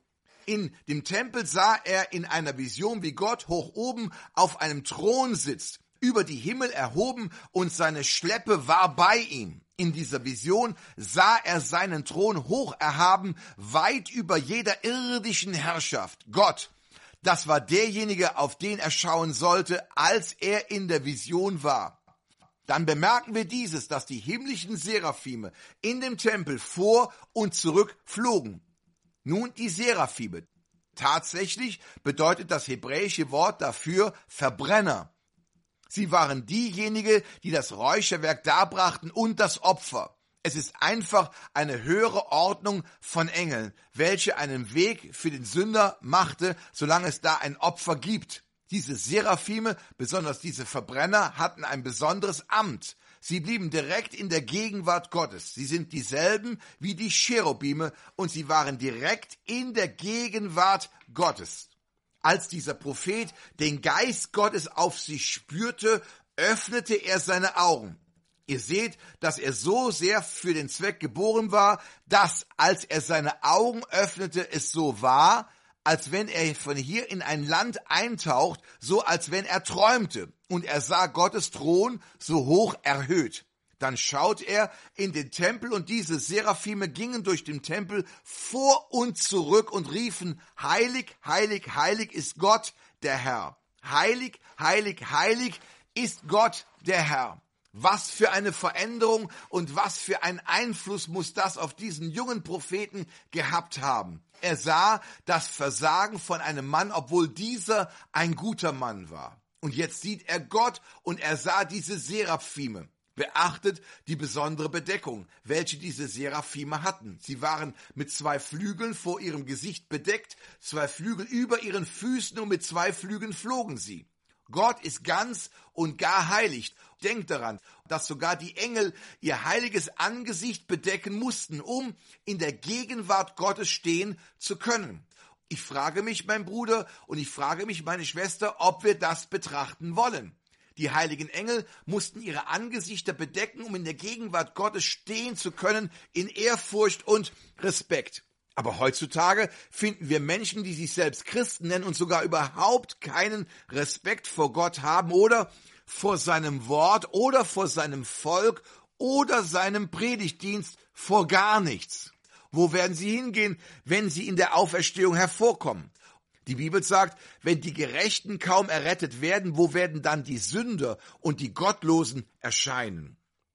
In dem Tempel sah er in einer Vision, wie Gott hoch oben auf einem Thron sitzt, über die Himmel erhoben, und seine Schleppe war bei ihm. In dieser Vision sah er seinen Thron hoch erhaben, weit über jeder irdischen Herrschaft. Gott, das war derjenige, auf den er schauen sollte, als er in der Vision war. Dann bemerken wir dieses, dass die himmlischen Seraphime in dem Tempel vor und zurück flogen. Nun die Seraphime. Tatsächlich bedeutet das hebräische Wort dafür Verbrenner. Sie waren diejenigen, die das Räucherwerk darbrachten und das Opfer. Es ist einfach eine höhere Ordnung von Engeln, welche einen Weg für den Sünder machte, solange es da ein Opfer gibt. Diese Seraphime, besonders diese Verbrenner, hatten ein besonderes Amt. Sie blieben direkt in der Gegenwart Gottes. Sie sind dieselben wie die Cherubime und sie waren direkt in der Gegenwart Gottes. Als dieser Prophet den Geist Gottes auf sich spürte, öffnete er seine Augen. Ihr seht, dass er so sehr für den Zweck geboren war, dass, als er seine Augen öffnete, es so war, als wenn er von hier in ein Land eintaucht, so als wenn er träumte. Und er sah Gottes Thron so hoch erhöht. Dann schaut er in den Tempel und diese Seraphime gingen durch den Tempel vor und zurück und riefen, heilig, heilig, heilig ist Gott, der Herr. Heilig, heilig, heilig ist Gott, der Herr. Was für eine Veränderung und was für ein Einfluss muss das auf diesen jungen Propheten gehabt haben. Er sah das Versagen von einem Mann, obwohl dieser ein guter Mann war. Und jetzt sieht er Gott und er sah diese Seraphime. Beachtet die besondere Bedeckung, welche diese Seraphime hatten. Sie waren mit zwei Flügeln vor ihrem Gesicht bedeckt, zwei Flügel über ihren Füßen und mit zwei Flügeln flogen sie. Gott ist ganz und gar heilig. Denkt daran, dass sogar die Engel ihr heiliges Angesicht bedecken mussten, um in der Gegenwart Gottes stehen zu können. Ich frage mich, mein Bruder, und ich frage mich, meine Schwester, ob wir das betrachten wollen. Die heiligen Engel mussten ihre Angesichter bedecken, um in der Gegenwart Gottes stehen zu können, in Ehrfurcht und Respekt. Aber heutzutage finden wir Menschen, die sich selbst Christen nennen und sogar überhaupt keinen Respekt vor Gott haben oder vor seinem Wort oder vor seinem Volk oder seinem Predigtdienst, vor gar nichts. Wo werden sie hingehen, wenn sie in der Auferstehung hervorkommen? Die Bibel sagt, wenn die Gerechten kaum errettet werden, wo werden dann die Sünder und die Gottlosen erscheinen?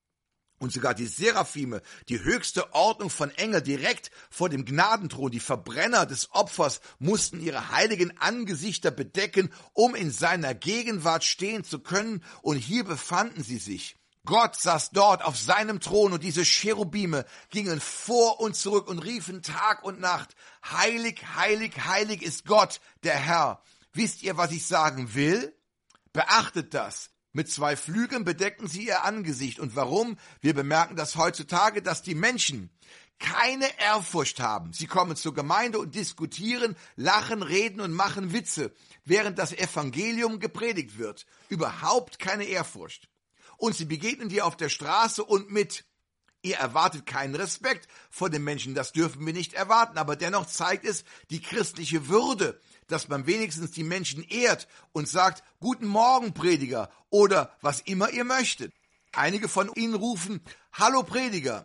Und sogar die Seraphime, die höchste Ordnung von Engel direkt vor dem Gnadenthron, die Verbrenner des Opfers, mussten ihre heiligen Angesichter bedecken, um in seiner Gegenwart stehen zu können. Und hier befanden sie sich. Gott saß dort auf seinem Thron und diese Cherubime gingen vor und zurück und riefen Tag und Nacht, heilig, heilig, heilig ist Gott, der Herr. Wisst ihr, was ich sagen will? Beachtet das. Mit zwei Flügeln bedecken sie ihr Angesicht. Und warum? Wir bemerken das heutzutage, dass die Menschen keine Ehrfurcht haben. Sie kommen zur Gemeinde und diskutieren, lachen, reden und machen Witze, während das Evangelium gepredigt wird. Überhaupt keine Ehrfurcht. Und sie begegnen dir auf der Straße und mit. Ihr erwartet keinen Respekt vor den Menschen, das dürfen wir nicht erwarten, aber dennoch zeigt es die christliche Würde, dass man wenigstens die Menschen ehrt und sagt, guten Morgen Prediger oder was immer ihr möchtet. Einige von ihnen rufen, hallo Prediger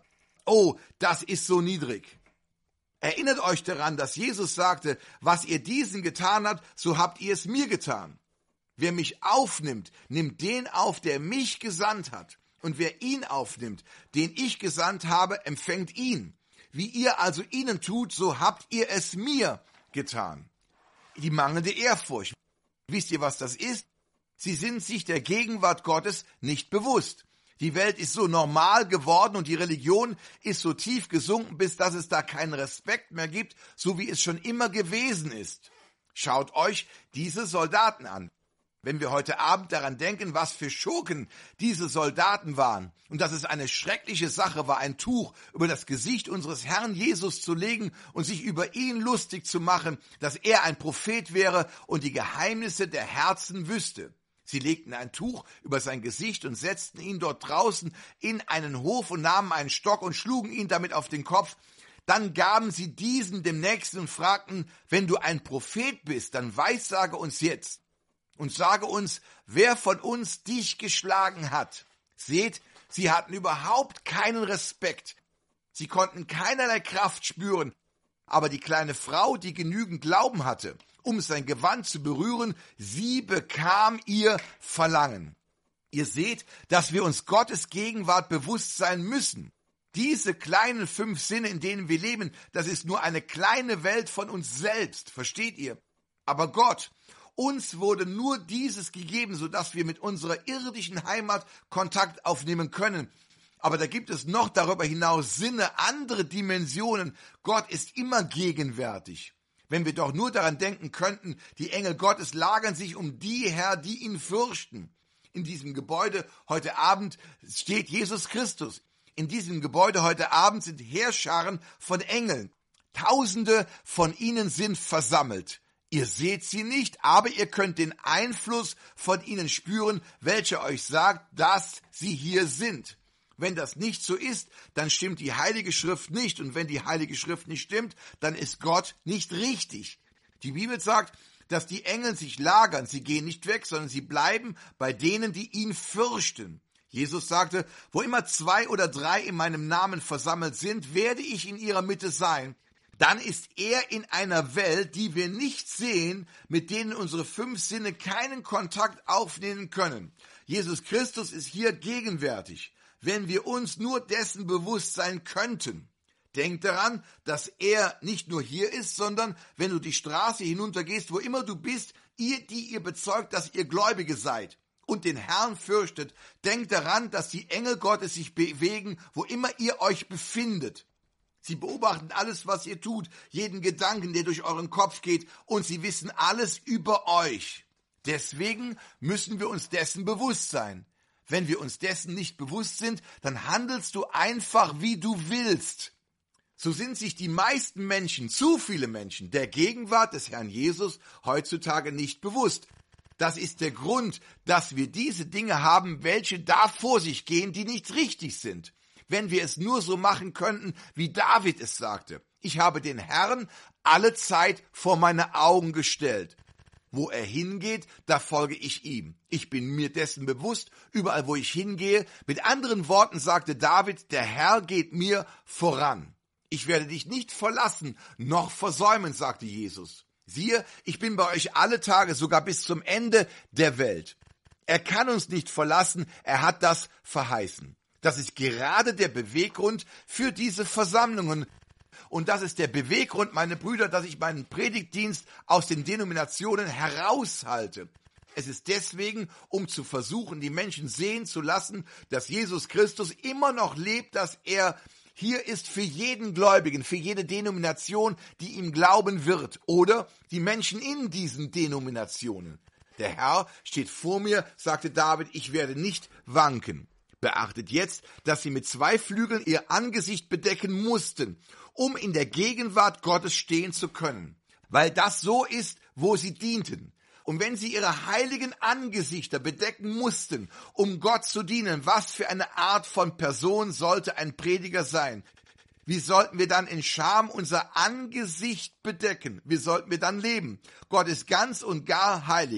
Oh, das ist so niedrig. Erinnert euch daran, dass Jesus sagte, was ihr diesen getan habt, so habt ihr es mir getan. Wer mich aufnimmt, nimmt den auf, der mich gesandt hat. Und wer ihn aufnimmt, den ich gesandt habe, empfängt ihn. Wie ihr also ihnen tut, so habt ihr es mir getan. Die mangelnde Ehrfurcht. Wisst ihr, was das ist? Sie sind sich der Gegenwart Gottes nicht bewusst. Die Welt ist so normal geworden und die Religion ist so tief gesunken, bis dass es da keinen Respekt mehr gibt, so wie es schon immer gewesen ist. Schaut euch diese Soldaten an. Wenn wir heute Abend daran denken, was für Schurken diese Soldaten waren und dass es eine schreckliche Sache war, ein Tuch über das Gesicht unseres Herrn Jesus zu legen und sich über ihn lustig zu machen, dass er ein Prophet wäre und die Geheimnisse der Herzen wüsste. Sie legten ein Tuch über sein Gesicht und setzten ihn dort draußen in einen Hof und nahmen einen Stock und schlugen ihn damit auf den Kopf. Dann gaben sie diesen dem Nächsten und fragten, wenn du ein Prophet bist, dann weissage uns jetzt und sage uns, wer von uns dich geschlagen hat. Seht, sie hatten überhaupt keinen Respekt. Sie konnten keinerlei Kraft spüren, aber die kleine Frau, die genügend Glauben hatte, um sein Gewand zu berühren, sie bekam ihr Verlangen. Ihr seht, dass wir uns Gottes Gegenwart bewusst sein müssen. Diese kleinen fünf Sinne, in denen wir leben, das ist nur eine kleine Welt von uns selbst, versteht ihr? Aber Gott, uns wurde nur dieses gegeben, sodass wir mit unserer irdischen Heimat Kontakt aufnehmen können. Aber da gibt es noch darüber hinaus Sinne, andere Dimensionen. Gott ist immer gegenwärtig. Wenn wir doch nur daran denken könnten, die Engel Gottes lagern sich um die her, die ihn fürchten. In diesem Gebäude heute Abend steht Jesus Christus. In diesem Gebäude heute Abend sind Heerscharen von Engeln. Tausende von ihnen sind versammelt. Ihr seht sie nicht, aber ihr könnt den Einfluss von ihnen spüren, welcher euch sagt, dass sie hier sind. Wenn das nicht so ist, dann stimmt die Heilige Schrift nicht. Und wenn die Heilige Schrift nicht stimmt, dann ist Gott nicht richtig. Die Bibel sagt, dass die Engel sich lagern. Sie gehen nicht weg, sondern sie bleiben bei denen, die ihn fürchten. Jesus sagte, wo immer zwei oder drei in meinem Namen versammelt sind, werde ich in ihrer Mitte sein. Dann ist er in einer Welt, die wir nicht sehen, mit denen unsere fünf Sinne keinen Kontakt aufnehmen können. Jesus Christus ist hier gegenwärtig. Wenn wir uns nur dessen bewusst sein könnten. Denk daran, dass er nicht nur hier ist, sondern wenn du die Straße hinuntergehst, wo immer du bist, ihr, die ihr bezeugt, dass ihr Gläubige seid und den Herrn fürchtet, denkt daran, dass die Engel Gottes sich bewegen, wo immer ihr euch befindet. Sie beobachten alles, was ihr tut, jeden Gedanken, der durch euren Kopf geht, und sie wissen alles über euch. Deswegen müssen wir uns dessen bewusst sein. Wenn wir uns dessen nicht bewusst sind, dann handelst du einfach, wie du willst. So sind sich die meisten Menschen, zu viele Menschen, der Gegenwart des Herrn Jesus heutzutage nicht bewusst. Das ist der Grund, dass wir diese Dinge haben, welche da vor sich gehen, die nicht richtig sind. Wenn wir es nur so machen könnten, wie David es sagte. Ich habe den Herrn alle Zeit vor meine Augen gestellt. Wo er hingeht, da folge ich ihm. Ich bin mir dessen bewusst, überall wo ich hingehe. Mit anderen Worten sagte David, der Herr geht mir voran. Ich werde dich nicht verlassen, noch versäumen, sagte Jesus. Siehe, ich bin bei euch alle Tage, sogar bis zum Ende der Welt. Er kann uns nicht verlassen, er hat das verheißen. Das ist gerade der Beweggrund für diese Versammlungen. Und das ist der Beweggrund, meine Brüder, dass ich meinen Predigtdienst aus den Denominationen heraushalte. Es ist deswegen, um zu versuchen, die Menschen sehen zu lassen, dass Jesus Christus immer noch lebt, dass er hier ist für jeden Gläubigen, für jede Denomination, die ihm glauben wird, oder die Menschen in diesen Denominationen. Der Herr steht vor mir, sagte David, ich werde nicht wanken. Beachtet jetzt, dass sie mit zwei Flügeln ihr Angesicht bedecken mussten, um in der Gegenwart Gottes stehen zu können, weil das so ist, wo sie dienten. Und wenn sie ihre heiligen Angesichter bedecken mussten, um Gott zu dienen, was für eine Art von Person sollte ein Prediger sein? Wie sollten wir dann in Scham unser Angesicht bedecken? Wie sollten wir dann leben? Gott ist ganz und gar heilig.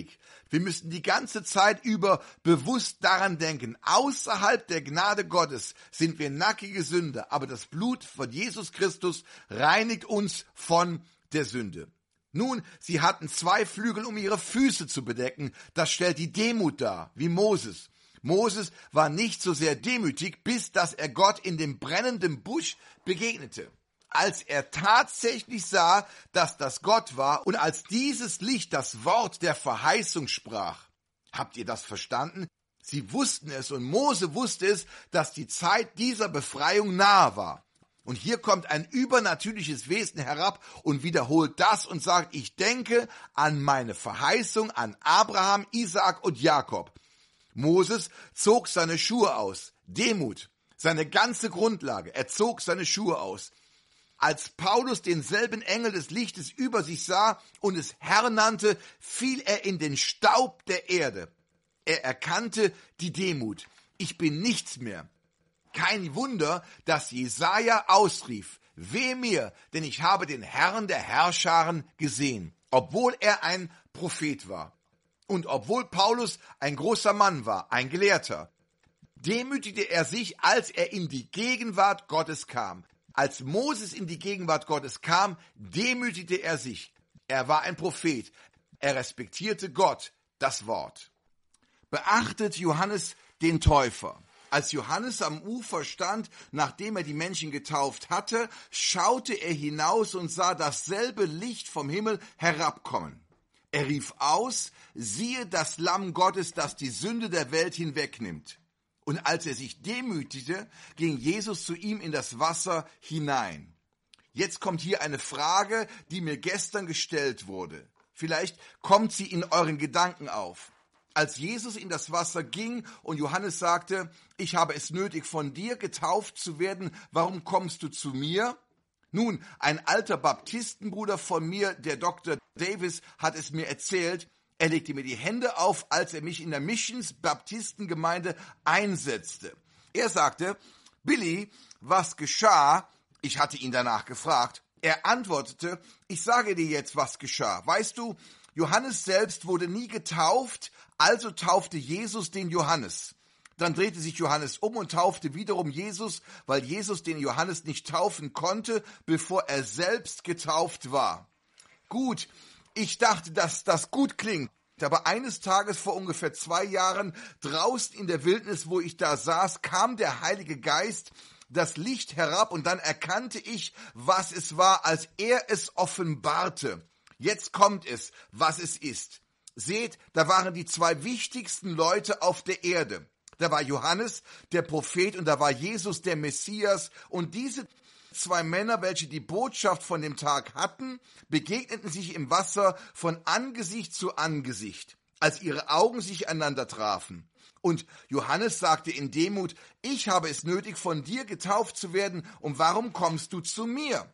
Wir müssen die ganze Zeit über bewusst daran denken, außerhalb der Gnade Gottes sind wir nackige Sünder, aber das Blut von Jesus Christus reinigt uns von der Sünde. Nun, sie hatten zwei Flügel, um ihre Füße zu bedecken. Das stellt die Demut dar, wie Moses. Moses war nicht so sehr demütig, bis dass er Gott in dem brennenden Busch begegnete. Als er tatsächlich sah, dass das Gott war und als dieses Licht das Wort der Verheißung sprach. Habt ihr das verstanden? Sie wussten es und Mose wusste es, dass die Zeit dieser Befreiung nahe war. Und hier kommt ein übernatürliches Wesen herab und wiederholt das und sagt, ich denke an meine Verheißung an Abraham, Isaak und Jakob. Moses zog seine Schuhe aus. Demut, seine ganze Grundlage. Er zog seine Schuhe aus. Als Paulus denselben Engel des Lichtes über sich sah und es Herr nannte, fiel er in den Staub der Erde. Er erkannte die Demut. Ich bin nichts mehr. Kein Wunder, dass Jesaja ausrief, weh mir, denn ich habe den Herrn der Herrscharen gesehen, obwohl er ein Prophet war. Und obwohl Paulus ein großer Mann war, ein Gelehrter, demütigte er sich, als er in die Gegenwart Gottes kam. Als Moses in die Gegenwart Gottes kam, demütigte er sich. Er war ein Prophet. Er respektierte Gott, das Wort. Beachtet Johannes den Täufer. Als Johannes am Ufer stand, nachdem er die Menschen getauft hatte, schaute er hinaus und sah dasselbe Licht vom Himmel herabkommen. Er rief aus, siehe das Lamm Gottes, das die Sünde der Welt hinwegnimmt. Und als er sich demütigte, ging Jesus zu ihm in das Wasser hinein. Jetzt kommt hier eine Frage, die mir gestern gestellt wurde. Vielleicht kommt sie in euren Gedanken auf. Als Jesus in das Wasser ging und Johannes sagte, ich habe es nötig, von dir getauft zu werden, warum kommst du zu mir? Nun, ein alter Baptistenbruder von mir, der Doktor Davis, hat es mir erzählt. Er legte mir die Hände auf, als er mich in der Missions-Baptistengemeinde einsetzte. Er sagte, Billy, was geschah? Ich hatte ihn danach gefragt. Er antwortete, ich sage dir jetzt, was geschah. Weißt du, Johannes selbst wurde nie getauft, also taufte Jesus den Johannes. Dann drehte sich Johannes um und taufte wiederum Jesus, weil Jesus den Johannes nicht taufen konnte, bevor er selbst getauft war. Gut, ich dachte, dass das gut klingt, aber eines Tages vor ungefähr zwei Jahren, draußen in der Wildnis, wo ich da saß, kam der Heilige Geist, das Licht herab und dann erkannte ich, was es war, als er es offenbarte. Jetzt kommt es, was es ist. Seht, da waren die zwei wichtigsten Leute auf der Erde. Da war Johannes, der Prophet, und da war Jesus, der Messias. Und diese zwei Männer, welche die Botschaft von dem Tag hatten, begegneten sich im Wasser von Angesicht zu Angesicht, als ihre Augen sich einander trafen. Und Johannes sagte in Demut, ich habe es nötig, von dir getauft zu werden, und warum kommst du zu mir?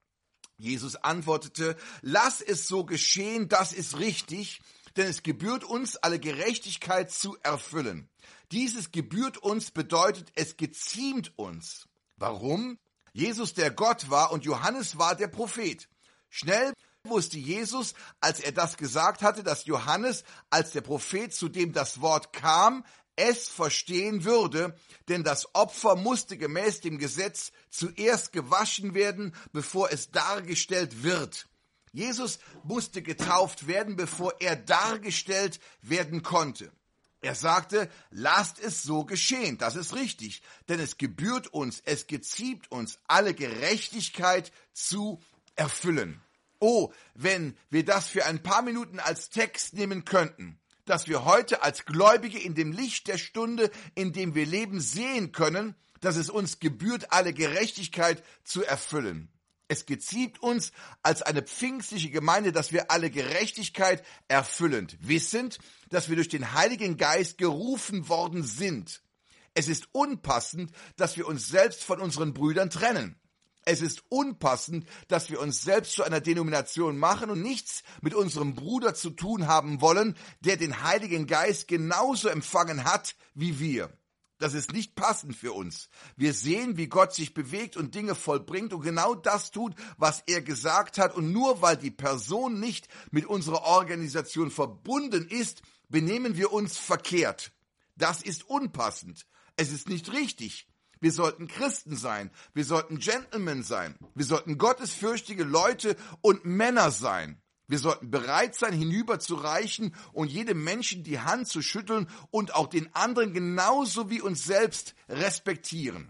Jesus antwortete, lass es so geschehen, das ist richtig, denn es gebührt uns, alle Gerechtigkeit zu erfüllen. Dieses gebührt uns bedeutet, es geziemt uns. Warum? Jesus der Gott war und Johannes war der Prophet. Schnell wusste Jesus, als er das gesagt hatte, dass Johannes als der Prophet, zu dem das Wort kam, es verstehen würde, denn das Opfer musste gemäß dem Gesetz zuerst gewaschen werden, bevor es dargestellt wird. Jesus musste getauft werden, bevor er dargestellt werden konnte. Er sagte, lasst es so geschehen, das ist richtig, denn es gebührt uns, es geziemt uns, alle Gerechtigkeit zu erfüllen. Oh, wenn wir das für ein paar Minuten als Text nehmen könnten, dass wir heute als Gläubige in dem Licht der Stunde, in dem wir leben, sehen können, dass es uns gebührt, alle Gerechtigkeit zu erfüllen. Es geziemt uns als eine pfingstliche Gemeinde, dass wir alle Gerechtigkeit erfüllend, wissend, dass wir durch den Heiligen Geist gerufen worden sind. Es ist unpassend, dass wir uns selbst von unseren Brüdern trennen. Es ist unpassend, dass wir uns selbst zu einer Denomination machen und nichts mit unserem Bruder zu tun haben wollen, der den Heiligen Geist genauso empfangen hat wie wir. Das ist nicht passend für uns. Wir sehen, wie Gott sich bewegt und Dinge vollbringt und genau das tut, was er gesagt hat. Und nur weil die Person nicht mit unserer Organisation verbunden ist, benehmen wir uns verkehrt. Das ist unpassend. Es ist nicht richtig. Wir sollten Christen sein. Wir sollten Gentlemen sein. Wir sollten gottesfürchtige Leute und Männer sein. Wir sollten bereit sein, hinüberzureichen und jedem Menschen die Hand zu schütteln und auch den anderen genauso wie uns selbst respektieren.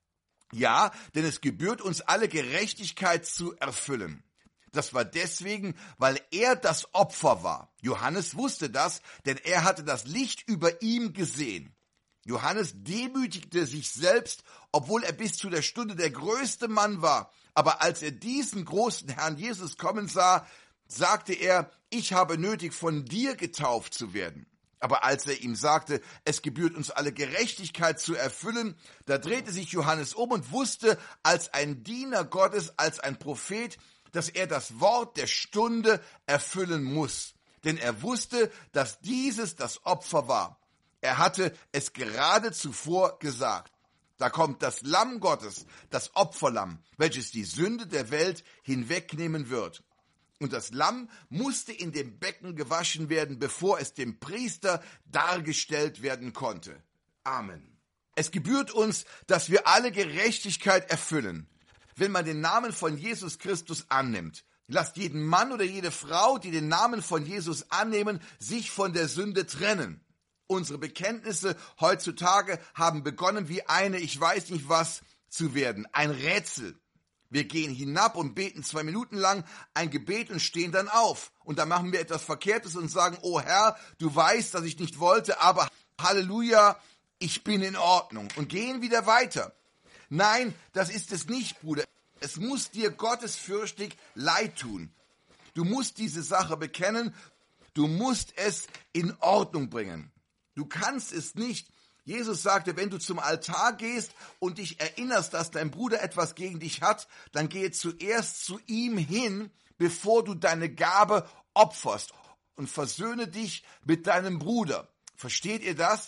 Ja, denn es gebührt uns alle Gerechtigkeit zu erfüllen. Das war deswegen, weil er das Opfer war. Johannes wusste das, denn er hatte das Licht über ihm gesehen. Johannes demütigte sich selbst, obwohl er bis zu der Stunde der größte Mann war. Aber als er diesen großen Herrn Jesus kommen sah, sagte er, ich habe nötig, von dir getauft zu werden. Aber als er ihm sagte, es gebührt uns alle Gerechtigkeit zu erfüllen, da drehte sich Johannes um und wusste als ein Diener Gottes, als ein Prophet, dass er das Wort der Stunde erfüllen muss. Denn er wusste, dass dieses das Opfer war. Er hatte es gerade zuvor gesagt. Da kommt das Lamm Gottes, das Opferlamm, welches die Sünde der Welt hinwegnehmen wird. Und das Lamm musste in dem Becken gewaschen werden, bevor es dem Priester dargestellt werden konnte. Amen. Es gebührt uns, dass wir alle Gerechtigkeit erfüllen. Wenn man den Namen von Jesus Christus annimmt, lasst jeden Mann oder jede Frau, die den Namen von Jesus annehmen, sich von der Sünde trennen. Unsere Bekenntnisse heutzutage haben begonnen wie eine, ich weiß nicht was, zu werden. Ein Rätsel. Wir gehen hinab und beten zwei Minuten lang ein Gebet und stehen dann auf. Und dann machen wir etwas Verkehrtes und sagen, oh Herr, du weißt, dass ich nicht wollte, aber Halleluja, ich bin in Ordnung. Und gehen wieder weiter. Nein, das ist es nicht, Bruder. Es muss dir gottesfürchtig leid tun. Du musst diese Sache bekennen. Du musst es in Ordnung bringen. Du kannst es nicht. Jesus sagte, wenn du zum Altar gehst und dich erinnerst, dass dein Bruder etwas gegen dich hat, dann gehe zuerst zu ihm hin, bevor du deine Gabe opferst und versöhne dich mit deinem Bruder. Versteht ihr das?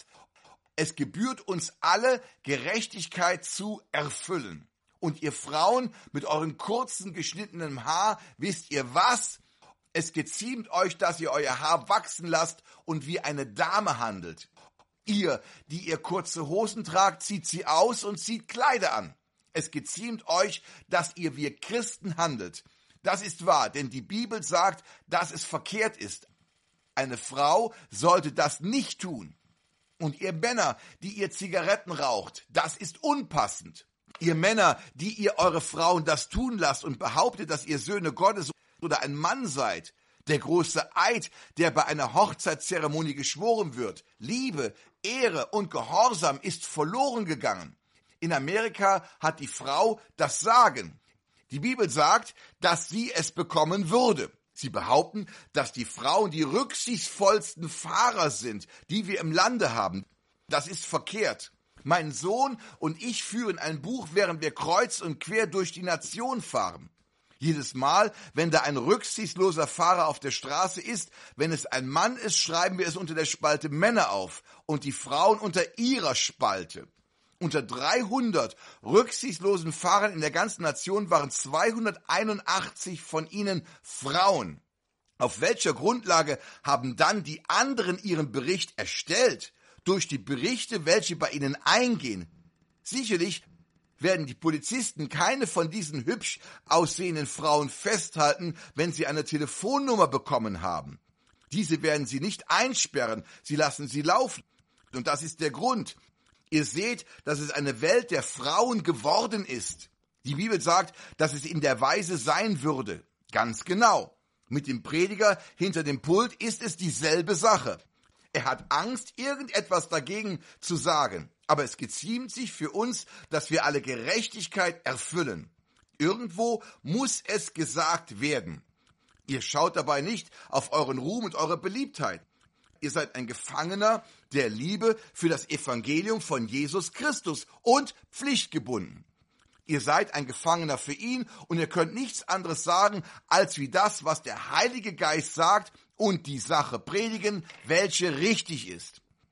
Es gebührt uns alle, Gerechtigkeit zu erfüllen. Und ihr Frauen mit euren kurzen, geschnittenen Haar, wisst ihr was? Es geziemt euch, dass ihr euer Haar wachsen lasst und wie eine Dame handelt. Ihr, die ihr kurze Hosen tragt, zieht sie aus und zieht Kleider an. Es geziemt euch, dass ihr wie Christen handelt. Das ist wahr, denn die Bibel sagt, dass es verkehrt ist. Eine Frau sollte das nicht tun. Und ihr Männer, die ihr Zigaretten raucht, das ist unpassend. Ihr Männer, die ihr eure Frauen das tun lasst und behauptet, dass ihr Söhne Gottes oder ein Mann seid, der große Eid, der bei einer Hochzeitszeremonie geschworen wird, Liebe, Ehre und Gehorsam ist verloren gegangen. In Amerika hat die Frau das Sagen. Die Bibel sagt, dass sie es bekommen würde. Sie behaupten, dass die Frauen die rücksichtsvollsten Fahrer sind, die wir im Lande haben. Das ist verkehrt. Mein Sohn und ich führen ein Buch, während wir kreuz und quer durch die Nation fahren. Jedes Mal, wenn da ein rücksichtsloser Fahrer auf der Straße ist, wenn es ein Mann ist, schreiben wir es unter der Spalte Männer auf und die Frauen unter ihrer Spalte. Unter dreihundert rücksichtslosen Fahrern in der ganzen Nation waren zweihunderteinundachtzig von ihnen Frauen. Auf welcher Grundlage haben dann die anderen ihren Bericht erstellt? Durch die Berichte, welche bei ihnen eingehen. Sicherlich werden die Polizisten keine von diesen hübsch aussehenden Frauen festhalten, wenn sie eine Telefonnummer bekommen haben. Diese werden sie nicht einsperren, sie lassen sie laufen. Und das ist der Grund. Ihr seht, dass es eine Welt der Frauen geworden ist. Die Bibel sagt, dass es in der Weise sein würde. Ganz genau. Mit dem Prediger hinter dem Pult ist es dieselbe Sache. Er hat Angst, irgendetwas dagegen zu sagen. Aber es geziemt sich für uns, dass wir alle Gerechtigkeit erfüllen. Irgendwo muss es gesagt werden. Ihr schaut dabei nicht auf euren Ruhm und eure Beliebtheit. Ihr seid ein Gefangener der Liebe für das Evangelium von Jesus Christus und pflichtgebunden. Ihr seid ein Gefangener für ihn und ihr könnt nichts anderes sagen, als wie das, was der Heilige Geist sagt und die Sache predigen, welche richtig ist.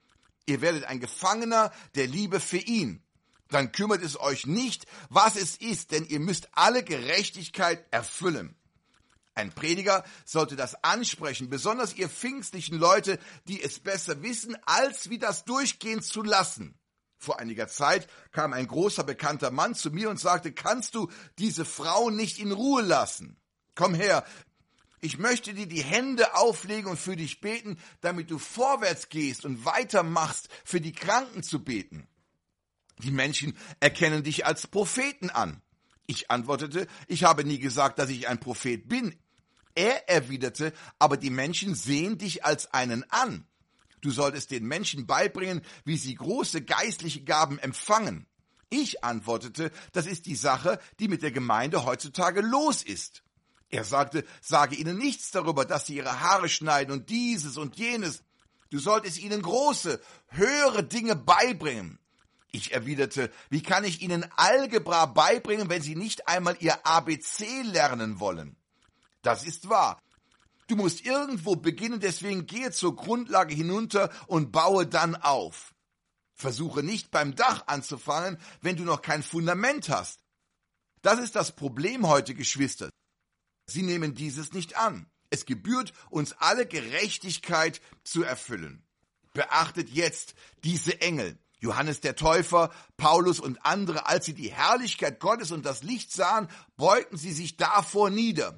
Ihr werdet ein Gefangener der Liebe für ihn. Dann kümmert es euch nicht, was es ist, denn ihr müsst alle Gerechtigkeit erfüllen. Ein Prediger sollte das ansprechen, besonders ihr pfingstlichen Leute, die es besser wissen, als wie das durchgehen zu lassen. Vor einiger Zeit kam ein großer, bekannter Mann zu mir und sagte, kannst du diese Frau nicht in Ruhe lassen? Komm her, ich möchte dir die Hände auflegen und für dich beten, damit du vorwärts gehst und weitermachst, für die Kranken zu beten. Die Menschen erkennen dich als Propheten an. Ich antwortete, ich habe nie gesagt, dass ich ein Prophet bin. Er erwiderte, aber die Menschen sehen dich als einen an. Du solltest den Menschen beibringen, wie sie große geistliche Gaben empfangen. Ich antwortete, das ist die Sache, die mit der Gemeinde heutzutage los ist. Er sagte, sage ihnen nichts darüber, dass sie ihre Haare schneiden und dieses und jenes. Du solltest ihnen große, höhere Dinge beibringen. Ich erwiderte, wie kann ich ihnen Algebra beibringen, wenn sie nicht einmal ihr A B C lernen wollen? Das ist wahr. Du musst irgendwo beginnen, deswegen gehe zur Grundlage hinunter und baue dann auf. Versuche nicht beim Dach anzufangen, wenn du noch kein Fundament hast. Das ist das Problem heute, Geschwister. Sie nehmen dieses nicht an. Es gebührt uns alle Gerechtigkeit zu erfüllen. Beachtet jetzt diese Engel. Johannes der Täufer, Paulus und andere, als sie die Herrlichkeit Gottes und das Licht sahen, beugten sie sich davor nieder.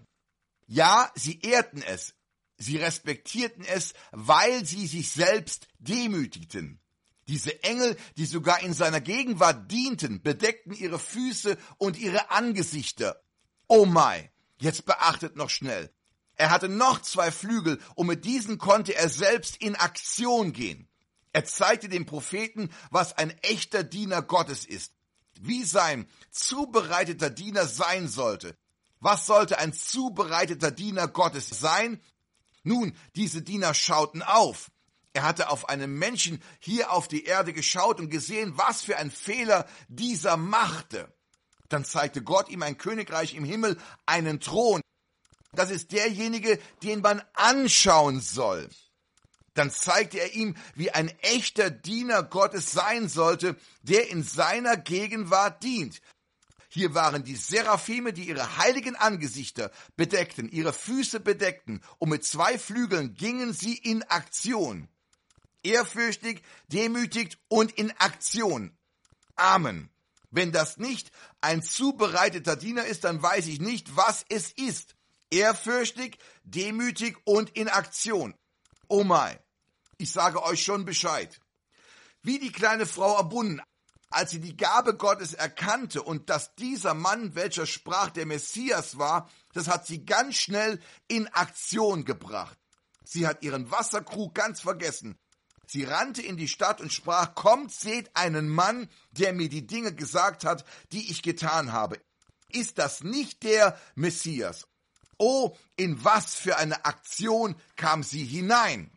Ja, sie ehrten es, sie respektierten es, weil sie sich selbst demütigten. Diese Engel, die sogar in seiner Gegenwart dienten, bedeckten ihre Füße und ihre Angesichter. Oh mein, jetzt beachtet noch schnell. Er hatte noch zwei Flügel und mit diesen konnte er selbst in Aktion gehen. Er zeigte dem Propheten, was ein echter Diener Gottes ist, wie sein zubereiteter Diener sein sollte. Was sollte ein zubereiteter Diener Gottes sein? Nun, diese Diener schauten auf. Er hatte auf einen Menschen hier auf die Erde geschaut und gesehen, was für ein Fehler dieser machte. Dann zeigte Gott ihm ein Königreich im Himmel, einen Thron. Das ist derjenige, den man anschauen soll. Dann zeigte er ihm, wie ein echter Diener Gottes sein sollte, der in seiner Gegenwart dient. Hier waren die Seraphime, die ihre heiligen Angesichter bedeckten, ihre Füße bedeckten, und mit zwei Flügeln gingen sie in Aktion. Ehrfürchtig, demütigt und in Aktion. Amen. Wenn das nicht ein zubereiteter Diener ist, dann weiß ich nicht, was es ist. Ehrfürchtig, demütig und in Aktion. Oh mein, ich sage euch schon Bescheid. Wie die kleine Frau am Brunnen, als sie die Gabe Gottes erkannte und dass dieser Mann, welcher sprach, der Messias war, das hat sie ganz schnell in Aktion gebracht. Sie hat ihren Wasserkrug ganz vergessen. Sie rannte in die Stadt und sprach, kommt, seht einen Mann, der mir die Dinge gesagt hat, die ich getan habe. Ist das nicht der Messias? Oh, in was für eine Aktion kam sie hinein?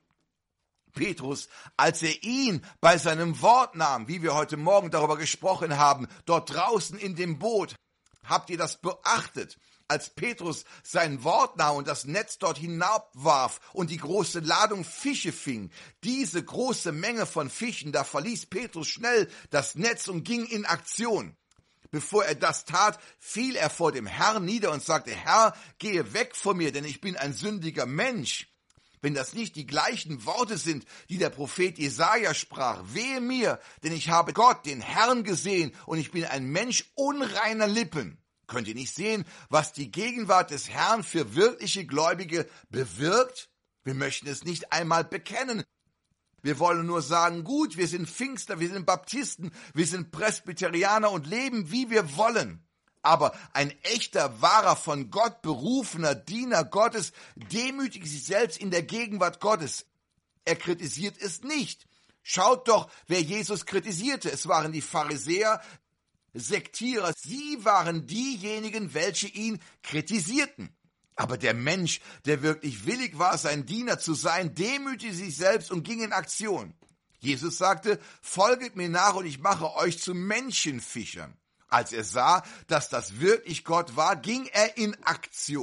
Petrus, als er ihn bei seinem Wort nahm, wie wir heute Morgen darüber gesprochen haben, dort draußen in dem Boot, habt ihr das beachtet? Als Petrus sein Wort nahm und das Netz dort hinabwarf und die große Ladung Fische fing, diese große Menge von Fischen, da verließ Petrus schnell das Netz und ging in Aktion. Bevor er das tat, fiel er vor dem Herrn nieder und sagte, Herr, gehe weg von mir, denn ich bin ein sündiger Mensch. Wenn das nicht die gleichen Worte sind, die der Prophet Jesaja sprach, wehe mir, denn ich habe Gott, den Herrn, gesehen und ich bin ein Mensch unreiner Lippen. Könnt ihr nicht sehen, was die Gegenwart des Herrn für wirkliche Gläubige bewirkt? Wir möchten es nicht einmal bekennen. Wir wollen nur sagen, gut, wir sind Pfingster, wir sind Baptisten, wir sind Presbyterianer und leben, wie wir wollen. Aber ein echter, wahrer, von Gott berufener Diener Gottes demütigt sich selbst in der Gegenwart Gottes. Er kritisiert es nicht. Schaut doch, wer Jesus kritisierte. Es waren die Pharisäer, Sektierer. Sie waren diejenigen, welche ihn kritisierten. Aber der Mensch, der wirklich willig war, sein Diener zu sein, demütigte sich selbst und ging in Aktion. Jesus sagte, folget mir nach und ich mache euch zu Menschenfischern. Als er sah, dass das wirklich Gott war, ging er in Aktion.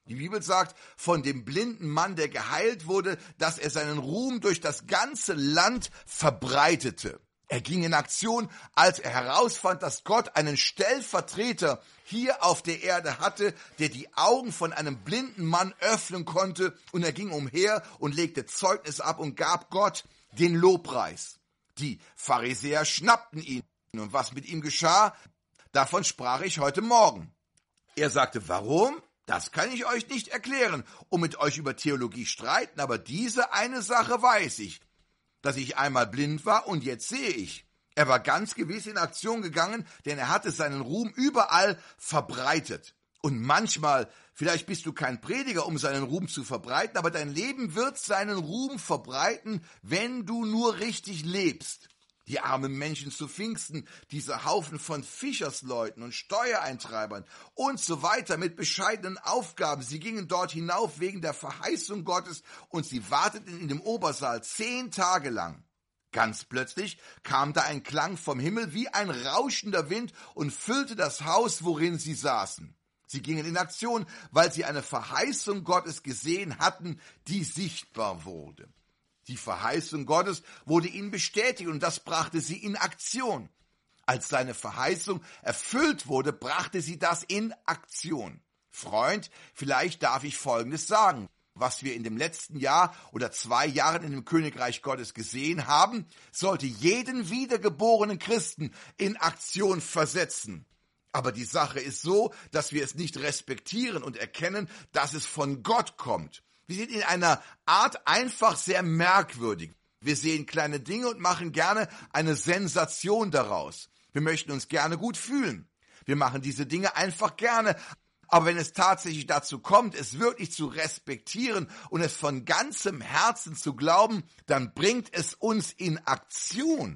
Die Bibel sagt von dem blinden Mann, der geheilt wurde, dass er seinen Ruhm durch das ganze Land verbreitete. Er ging in Aktion, als er herausfand, dass Gott einen Stellvertreter hier auf der Erde hatte, der die Augen von einem blinden Mann öffnen konnte, und er ging umher und legte Zeugnis ab und gab Gott den Lobpreis. Die Pharisäer schnappten ihn, und was mit ihm geschah, davon sprach ich heute Morgen. Er sagte, warum? Das kann ich euch nicht erklären und mit euch über Theologie streiten, aber diese eine Sache weiß ich, dass ich einmal blind war und jetzt sehe ich. Er war ganz gewiss in Aktion gegangen, denn er hatte seinen Ruhm überall verbreitet. Und manchmal, vielleicht bist du kein Prediger, um seinen Ruhm zu verbreiten, aber dein Leben wird seinen Ruhm verbreiten, wenn du nur richtig lebst. Die armen Menschen zu Pfingsten, diese Haufen von Fischersleuten und Steuereintreibern und so weiter mit bescheidenen Aufgaben. Sie gingen dort hinauf wegen der Verheißung Gottes und sie warteten in dem Obersaal zehn Tage lang. Ganz plötzlich kam da ein Klang vom Himmel wie ein rauschender Wind und füllte das Haus, worin sie saßen. Sie gingen in Aktion, weil sie eine Verheißung Gottes gesehen hatten, die sichtbar wurde. Die Verheißung Gottes wurde ihnen bestätigt und das brachte sie in Aktion. Als seine Verheißung erfüllt wurde, brachte sie das in Aktion. Freund, vielleicht darf ich Folgendes sagen. Was wir in dem letzten Jahr oder zwei Jahren in dem Königreich Gottes gesehen haben, sollte jeden wiedergeborenen Christen in Aktion versetzen. Aber die Sache ist so, dass wir es nicht respektieren und erkennen, dass es von Gott kommt. Wir sind in einer Art einfach sehr merkwürdig. Wir sehen kleine Dinge und machen gerne eine Sensation daraus. Wir möchten uns gerne gut fühlen. Wir machen diese Dinge einfach gerne. Aber wenn es tatsächlich dazu kommt, es wirklich zu respektieren und es von ganzem Herzen zu glauben, dann bringt es uns in Aktion.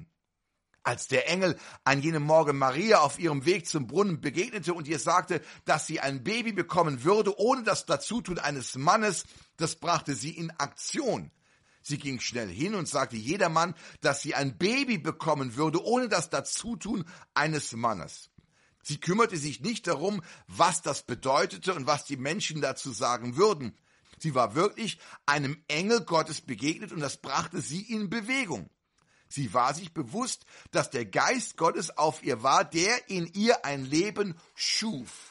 Als der Engel an jenem Morgen Maria auf ihrem Weg zum Brunnen begegnete und ihr sagte, dass sie ein Baby bekommen würde, ohne das Dazutun eines Mannes, das brachte sie in Aktion. Sie ging schnell hin und sagte jedermann, dass sie ein Baby bekommen würde, ohne das Dazutun eines Mannes. Sie kümmerte sich nicht darum, was das bedeutete und was die Menschen dazu sagen würden. Sie war wirklich einem Engel Gottes begegnet und das brachte sie in Bewegung. Sie war sich bewusst, dass der Geist Gottes auf ihr war, der in ihr ein Leben schuf.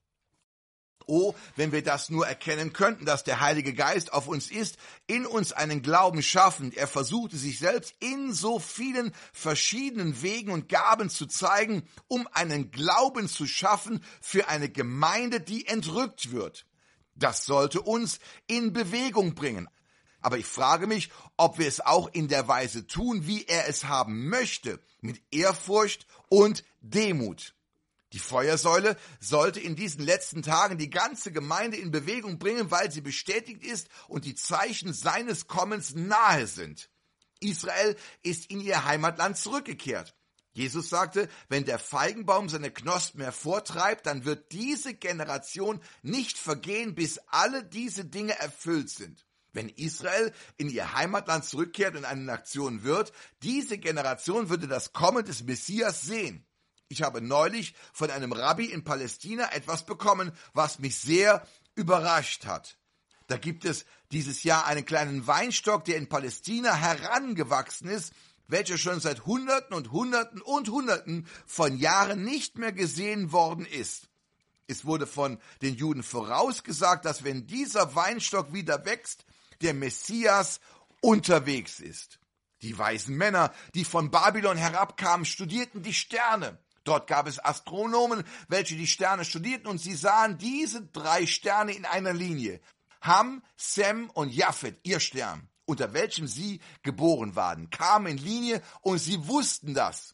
Oh, wenn wir das nur erkennen könnten, dass der Heilige Geist auf uns ist, in uns einen Glauben schaffend. Er versuchte sich selbst in so vielen verschiedenen Wegen und Gaben zu zeigen, um einen Glauben zu schaffen für eine Gemeinde, die entrückt wird. Das sollte uns in Bewegung bringen. Aber ich frage mich, ob wir es auch in der Weise tun, wie er es haben möchte, mit Ehrfurcht und Demut. Die Feuersäule sollte in diesen letzten Tagen die ganze Gemeinde in Bewegung bringen, weil sie bestätigt ist und die Zeichen seines Kommens nahe sind. Israel ist in ihr Heimatland zurückgekehrt. Jesus sagte, wenn der Feigenbaum seine Knospen hervortreibt, dann wird diese Generation nicht vergehen, bis alle diese Dinge erfüllt sind. Wenn Israel in ihr Heimatland zurückkehrt und eine Nation wird, diese Generation würde das Kommen des Messias sehen. Ich habe neulich von einem Rabbi in Palästina etwas bekommen, was mich sehr überrascht hat. Da gibt es dieses Jahr einen kleinen Weinstock, der in Palästina herangewachsen ist, welcher schon seit Hunderten und Hunderten und Hunderten von Jahren nicht mehr gesehen worden ist. Es wurde von den Juden vorausgesagt, dass wenn dieser Weinstock wieder wächst, der Messias unterwegs ist. Die weisen Männer, die von Babylon herabkamen, studierten die Sterne. Dort gab es Astronomen, welche die Sterne studierten und sie sahen diese drei Sterne in einer Linie. Ham, Sem und Japhet, ihr Stern, unter welchem sie geboren waren, kamen in Linie und sie wussten das.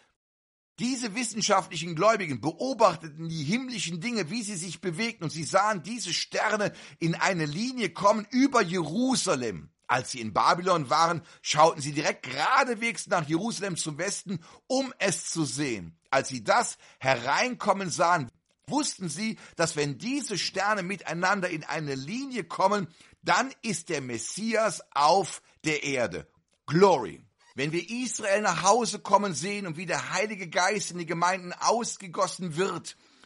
Diese wissenschaftlichen Gläubigen beobachteten die himmlischen Dinge, wie sie sich bewegten, und sie sahen diese Sterne in eine Linie kommen über Jerusalem. Als sie in Babylon waren, schauten sie direkt geradewegs nach Jerusalem zum Westen, um es zu sehen. Als sie das hereinkommen sahen, wussten sie, dass wenn diese Sterne miteinander in eine Linie kommen, dann ist der Messias auf der Erde. Glory! Wenn wir Israel nach Hause kommen sehen und wie der Heilige Geist in die Gemeinden ausgegossen wird,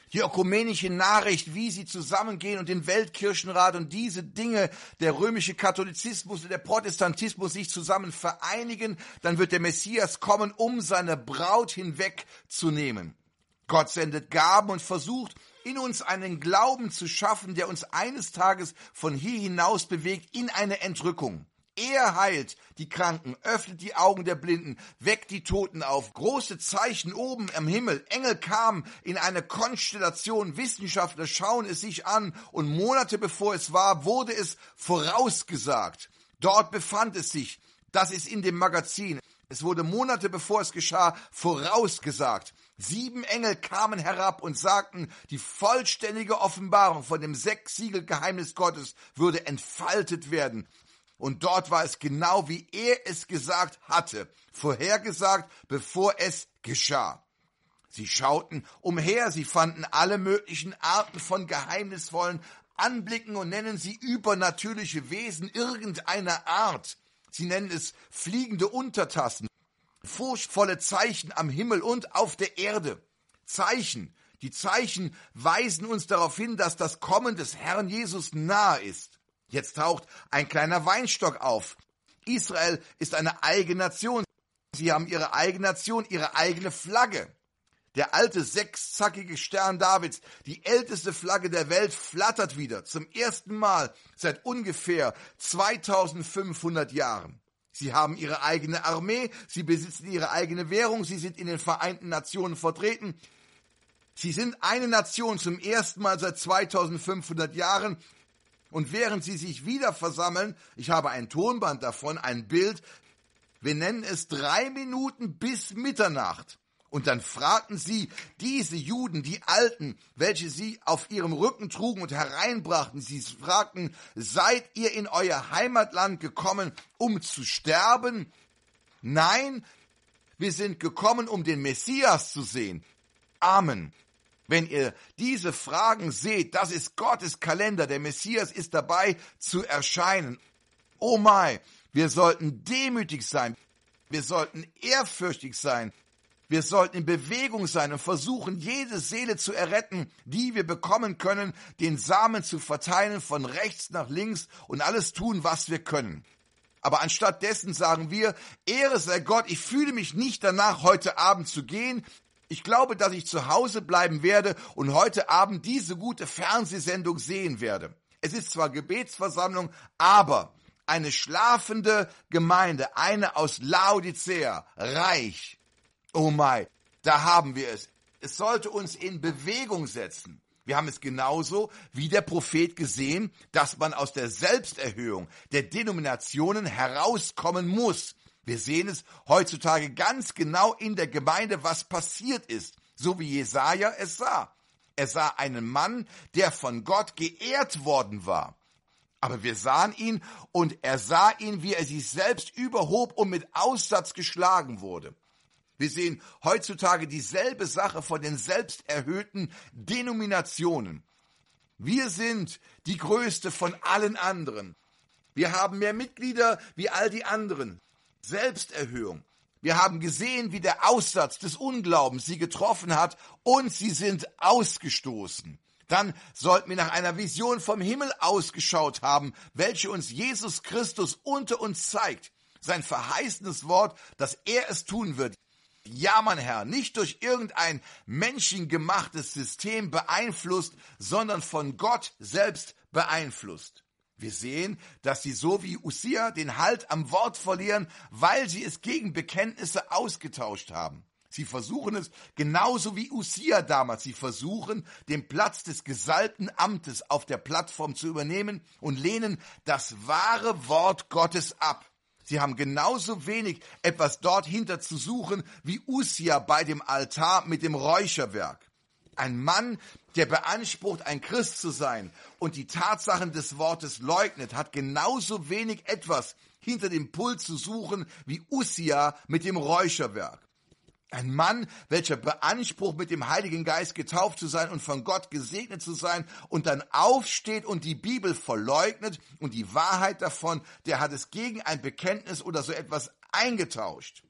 Die ökumenische Nachricht, wie sie zusammengehen und den Weltkirchenrat und diese Dinge, der römische Katholizismus und der Protestantismus sich zusammen vereinigen, dann wird der Messias kommen, um seine Braut hinwegzunehmen. Gott sendet Gaben und versucht, in uns einen Glauben zu schaffen, der uns eines Tages von hier hinaus bewegt in eine Entrückung. Er heilt die Kranken, öffnet die Augen der Blinden, weckt die Toten auf. Große Zeichen oben am Himmel. Engel kamen in eine Konstellation. Wissenschaftler schauen es sich an. Und Monate bevor es war, wurde es vorausgesagt. Dort befand es sich. Das ist in dem Magazin. Es wurde Monate bevor es geschah, vorausgesagt. Sieben Engel kamen herab und sagten, die vollständige Offenbarung von dem Sechs-Siegel-Geheimnis Gottes würde entfaltet werden. Und dort war es genau, wie er es gesagt hatte, vorhergesagt, bevor es geschah. Sie schauten umher, sie fanden alle möglichen Arten von geheimnisvollen Anblicken und nennen sie übernatürliche Wesen irgendeiner Art. Sie nennen es fliegende Untertassen, furchtvolle Zeichen am Himmel und auf der Erde. Zeichen, die Zeichen weisen uns darauf hin, dass das Kommen des Herrn Jesus nahe ist. Jetzt taucht ein kleiner Weinstock auf. Israel ist eine eigene Nation. Sie haben ihre eigene Nation, ihre eigene Flagge. Der alte sechszackige Stern Davids, die älteste Flagge der Welt, flattert wieder. Zum ersten Mal seit ungefähr zweitausendfünfhundert Jahren. Sie haben ihre eigene Armee, sie besitzen ihre eigene Währung, sie sind in den Vereinten Nationen vertreten. Sie sind eine Nation zum ersten Mal seit zweitausendfünfhundert Jahren. Und während sie sich wieder versammeln, ich habe ein Tonband davon, ein Bild, wir nennen es drei Minuten bis Mitternacht. Und dann fragten sie, diese Juden, die Alten, welche sie auf ihrem Rücken trugen und hereinbrachten, sie fragten, seid ihr in euer Heimatland gekommen, um zu sterben? Nein, wir sind gekommen, um den Messias zu sehen. Amen. Wenn ihr diese Fragen seht, das ist Gottes Kalender, der Messias ist dabei zu erscheinen. Oh mein, wir sollten demütig sein, wir sollten ehrfürchtig sein, wir sollten in Bewegung sein und versuchen, jede Seele zu erretten, die wir bekommen können, den Samen zu verteilen von rechts nach links und alles tun, was wir können. Aber anstatt dessen sagen wir, Ehre sei Gott, ich fühle mich nicht danach, heute Abend zu gehen. Ich glaube, dass ich zu Hause bleiben werde und heute Abend diese gute Fernsehsendung sehen werde. Es ist zwar Gebetsversammlung, aber eine schlafende Gemeinde, eine aus Laodicea, reich. Oh mein, da haben wir es. Es sollte uns in Bewegung setzen. Wir haben es genauso wie der Prophet gesehen, dass man aus der Selbsterhöhung der Denominationen herauskommen muss. Wir sehen es heutzutage ganz genau in der Gemeinde, was passiert ist, so wie Jesaja es sah. Er sah einen Mann, der von Gott geehrt worden war. Aber wir sahen ihn und er sah ihn, wie er sich selbst überhob und mit Aussatz geschlagen wurde. Wir sehen heutzutage dieselbe Sache von den selbsterhöhten Denominationen. Wir sind die größte von allen anderen. Wir haben mehr Mitglieder wie all die anderen. Selbsterhöhung. Wir haben gesehen, wie der Aussatz des Unglaubens sie getroffen hat und sie sind ausgestoßen. Dann sollten wir nach einer Vision vom Himmel ausgeschaut haben, welche uns Jesus Christus unter uns zeigt. Sein verheißenes Wort, dass er es tun wird. Ja, mein Herr, nicht durch irgendein menschengemachtes System beeinflusst, sondern von Gott selbst beeinflusst. Wir sehen, dass sie so wie Usia den Halt am Wort verlieren, weil sie es gegen Bekenntnisse ausgetauscht haben. Sie versuchen es genauso wie Usia damals. Sie versuchen, den Platz des gesalbten Amtes auf der Plattform zu übernehmen und lehnen das wahre Wort Gottes ab. Sie haben genauso wenig etwas dort hinter zu suchen wie Usia bei dem Altar mit dem Räucherwerk. Ein Mann, der beansprucht, ein Christ zu sein und die Tatsachen des Wortes leugnet, hat genauso wenig etwas hinter dem Pult zu suchen wie Usia mit dem Räucherwerk. Ein Mann, welcher beansprucht, mit dem Heiligen Geist getauft zu sein und von Gott gesegnet zu sein und dann aufsteht und die Bibel verleugnet und die Wahrheit davon, der hat es gegen ein Bekenntnis oder so etwas eingetauscht.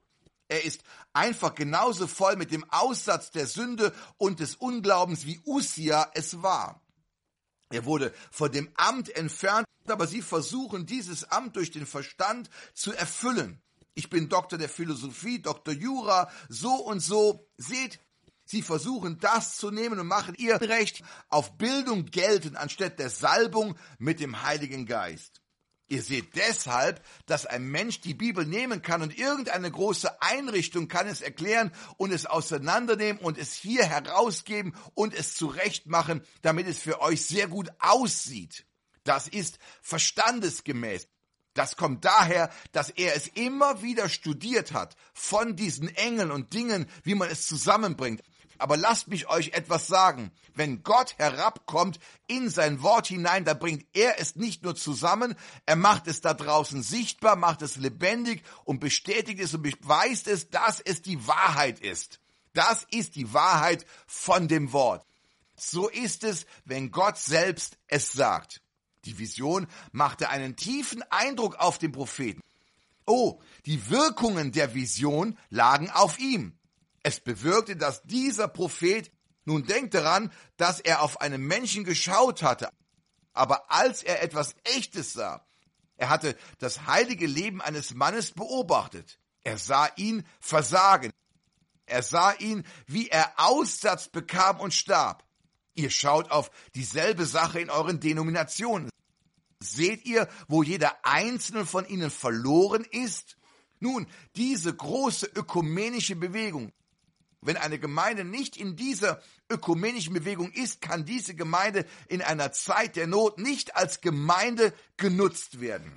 Er ist einfach genauso voll mit dem Aussatz der Sünde und des Unglaubens, wie Uzia es war. Er wurde von dem Amt entfernt, aber sie versuchen, dieses Amt durch den Verstand zu erfüllen. Ich bin Doktor der Philosophie, Doktor Jura, so und so. Seht, sie versuchen das zu nehmen und machen ihr Recht auf Bildung geltend, anstatt der Salbung mit dem Heiligen Geist. Ihr seht deshalb, dass ein Mensch die Bibel nehmen kann und irgendeine große Einrichtung kann es erklären und es auseinandernehmen und es hier herausgeben und es zurechtmachen, damit es für euch sehr gut aussieht. Das ist verstandesgemäß. Das kommt daher, dass er es immer wieder studiert hat von diesen Engeln und Dingen, wie man es zusammenbringt. Aber lasst mich euch etwas sagen. Wenn Gott herabkommt in sein Wort hinein, da bringt er es nicht nur zusammen, er macht es da draußen sichtbar, macht es lebendig und bestätigt es und beweist es, dass es die Wahrheit ist. Das ist die Wahrheit von dem Wort. So ist es, wenn Gott selbst es sagt. Die Vision machte einen tiefen Eindruck auf den Propheten. Oh, die Wirkungen der Vision lagen auf ihm. Es bewirkte, dass dieser Prophet, nun denkt daran, dass er auf einen Menschen geschaut hatte, aber als er etwas Echtes sah, er hatte das heilige Leben eines Mannes beobachtet. Er sah ihn versagen. Er sah ihn, wie er Aussatz bekam und starb. Ihr schaut auf dieselbe Sache in euren Denominationen. Seht ihr, wo jeder einzelne von ihnen verloren ist? Nun, diese große ökumenische Bewegung, wenn eine Gemeinde nicht in dieser ökumenischen Bewegung ist, kann diese Gemeinde in einer Zeit der Not nicht als Gemeinde genutzt werden.